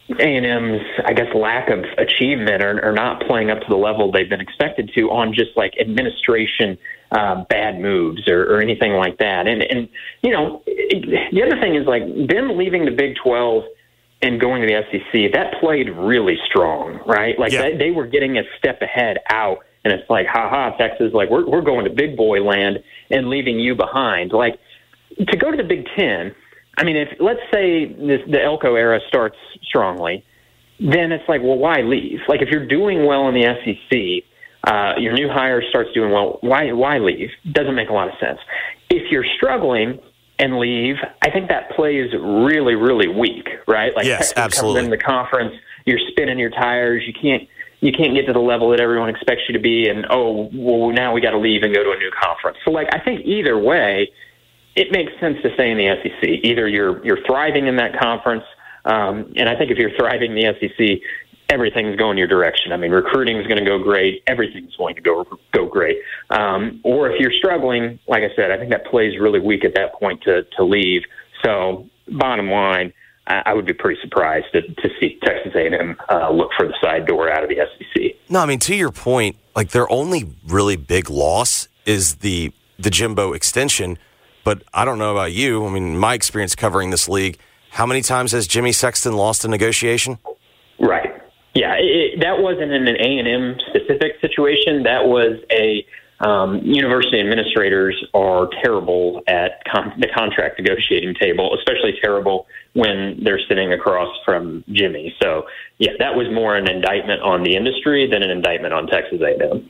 K: A&M's, I guess, lack of achievement or not playing up to the level they've been expected to on just like administration, bad moves or anything like that. And the other thing is like them leaving the Big 12 and going to the SEC, that played really strong, right? Like they were getting a step ahead out, and it's like, Texas, like we're going to big boy land and leaving you behind. Like to go to the Big 10, I mean, if let's say the Elko era starts strongly, then it's like, well, why leave? Like if you're doing well in the SEC, your new hire starts doing well, why leave? Doesn't make a lot of sense. If you're struggling and leave, I think that play is really, really weak, right? Like
L: yes,
K: Texas
L: absolutely.
K: comes in the conference, you're spinning your tires, you can't get to the level that everyone expects you to be, and now we got to leave and go to a new conference. So like I think either way, it makes sense to stay in the SEC. Either you're thriving in that conference, and I think if you're thriving in the SEC, everything's going your direction. I mean, recruiting is going to go great. Everything's going to go great. Or if you're struggling, like I said, I think that plays really weak at that point to leave. So bottom line, I would be pretty surprised to see Texas A&M look for the side door out of the SEC.
L: No, I mean, to your point, like their only really big loss is the Jimbo extension. But I don't know about you. I mean, my experience covering this league, how many times has Jimmy Sexton lost a negotiation?
K: Right. Yeah, that wasn't in an A&M specific situation. That was a university administrators are terrible at the contract negotiating table, especially terrible when they're sitting across from Jimmy. So, yeah, that was more an indictment on the industry than an indictment on Texas A&M.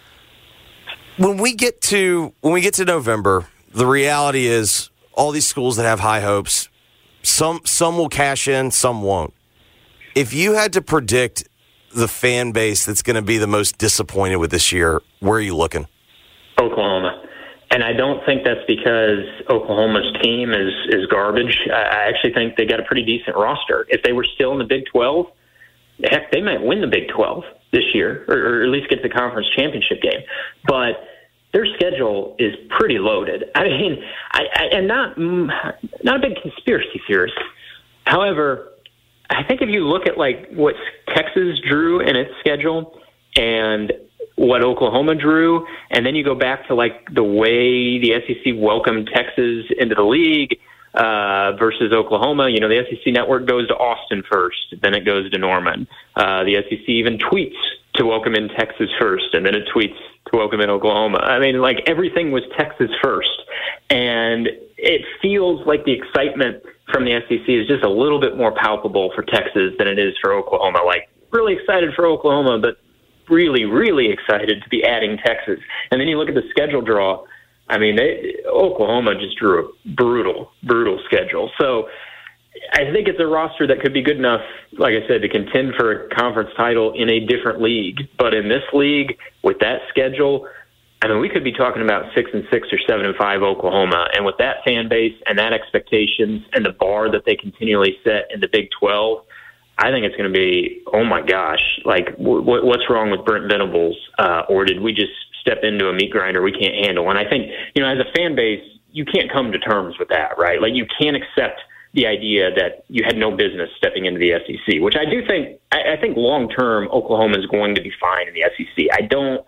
L: When we get to November, the reality is all these schools that have high hopes, some will cash in, some won't. If you had to predict the fan base that's going to be the most disappointed with this year, where are you looking?
K: Oklahoma. And I don't think that's because Oklahoma's team is garbage. I actually think they got a pretty decent roster. If they were still in the Big 12, heck, they might win the Big 12 this year, or at least get to the conference championship game. But their schedule is pretty loaded. I mean, I'm not a big conspiracy theorist. However, I think if you look at like what Texas drew in its schedule and what Oklahoma drew, and then you go back to like the way the SEC welcomed Texas into the league versus Oklahoma. You know, the SEC network goes to Austin first, then it goes to Norman. The SEC even tweets to welcome in Texas first, and then it tweets to welcome in Oklahoma. I mean, like everything was Texas first, and it feels like the excitement from the SEC is just a little bit more palpable for Texas than it is for Oklahoma. Like really excited for Oklahoma, but really, really excited to be adding Texas. And then you look at the schedule draw. I mean, Oklahoma just drew a brutal schedule. So I think it's a roster that could be good enough, like I said, to contend for a conference title in a different league. But in this league, with that schedule, I mean, we could be talking about 6-6 or 7-5 Oklahoma. And with that fan base and that expectations and the bar that they continually set in the Big 12, I think it's going to be, oh my gosh, like what's wrong with Brent Venables? Or did we just step into a meat grinder we can't handle? And I think, you know, as a fan base, you can't come to terms with that, right? Like you can't accept the idea that you had no business stepping into the SEC, which I do think, I think long-term Oklahoma is going to be fine in the SEC. I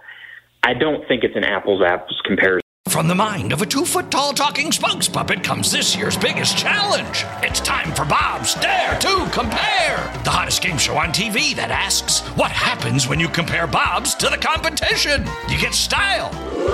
K: don't think it's an apples-apples comparison.
C: From the mind of a 2-foot-tall talking spokes puppet comes this year's biggest challenge. It's time for Bob's Dare to Compare, the hottest game show on TV that asks, what happens when you compare Bob's to the competition? You get style.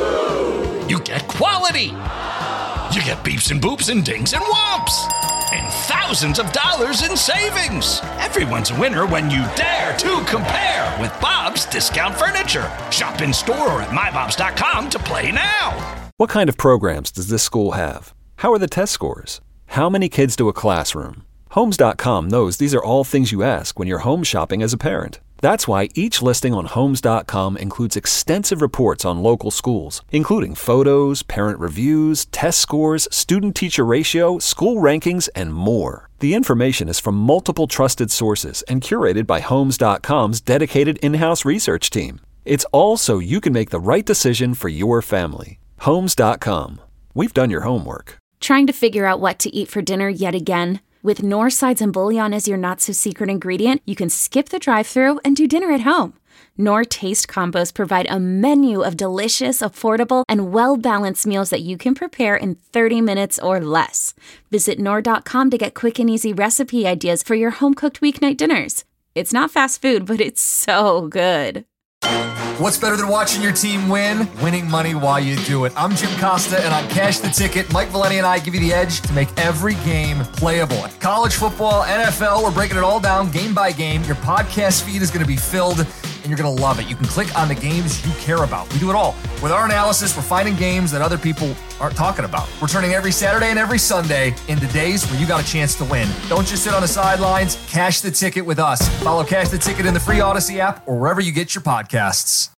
C: You get quality. You get beeps and boops and dings and whomps. And thousands of dollars in savings. Everyone's a winner when you dare to compare with Bob's Discount Furniture. Shop in store or at mybobs.com to play now.
A: What kind of programs does this school have? How are the test scores? How many kids do a classroom? Homes.com knows these are all things you ask when you're home shopping as a parent. That's why each listing on Homes.com includes extensive reports on local schools, including photos, parent reviews, test scores, student-teacher ratio, school rankings, and more. The information is from multiple trusted sources and curated by Homes.com's dedicated in-house research team. It's all so you can make the right decision for your family. Homes.com. We've done your homework.
I: Trying to figure out what to eat for dinner yet again? With Knorr sides and bouillon as your not-so-secret ingredient, you can skip the drive-thru and do dinner at home. Knorr Taste Combos provide a menu of delicious, affordable, and well-balanced meals that you can prepare in 30 minutes or less. Visit Knorr.com to get quick and easy recipe ideas for your home-cooked weeknight dinners. It's not fast food, but it's so good.
M: What's better than watching your team win? Winning money while you do it. I'm Jim Costa, and on Cash the Ticket, Mike Valeni and I give you the edge to make every game playable. College football, NFL, we're breaking it all down game by game. Your podcast feed is going to be filled, and you're going to love it. You can click on the games you care about. We do it all. With our analysis, we're finding games that other people aren't talking about. We're turning every Saturday and every Sunday into days where you got a chance to win. Don't just sit on the sidelines. Cash the Ticket with us. Follow Cash the Ticket in the free Odyssey app or wherever you get your podcasts.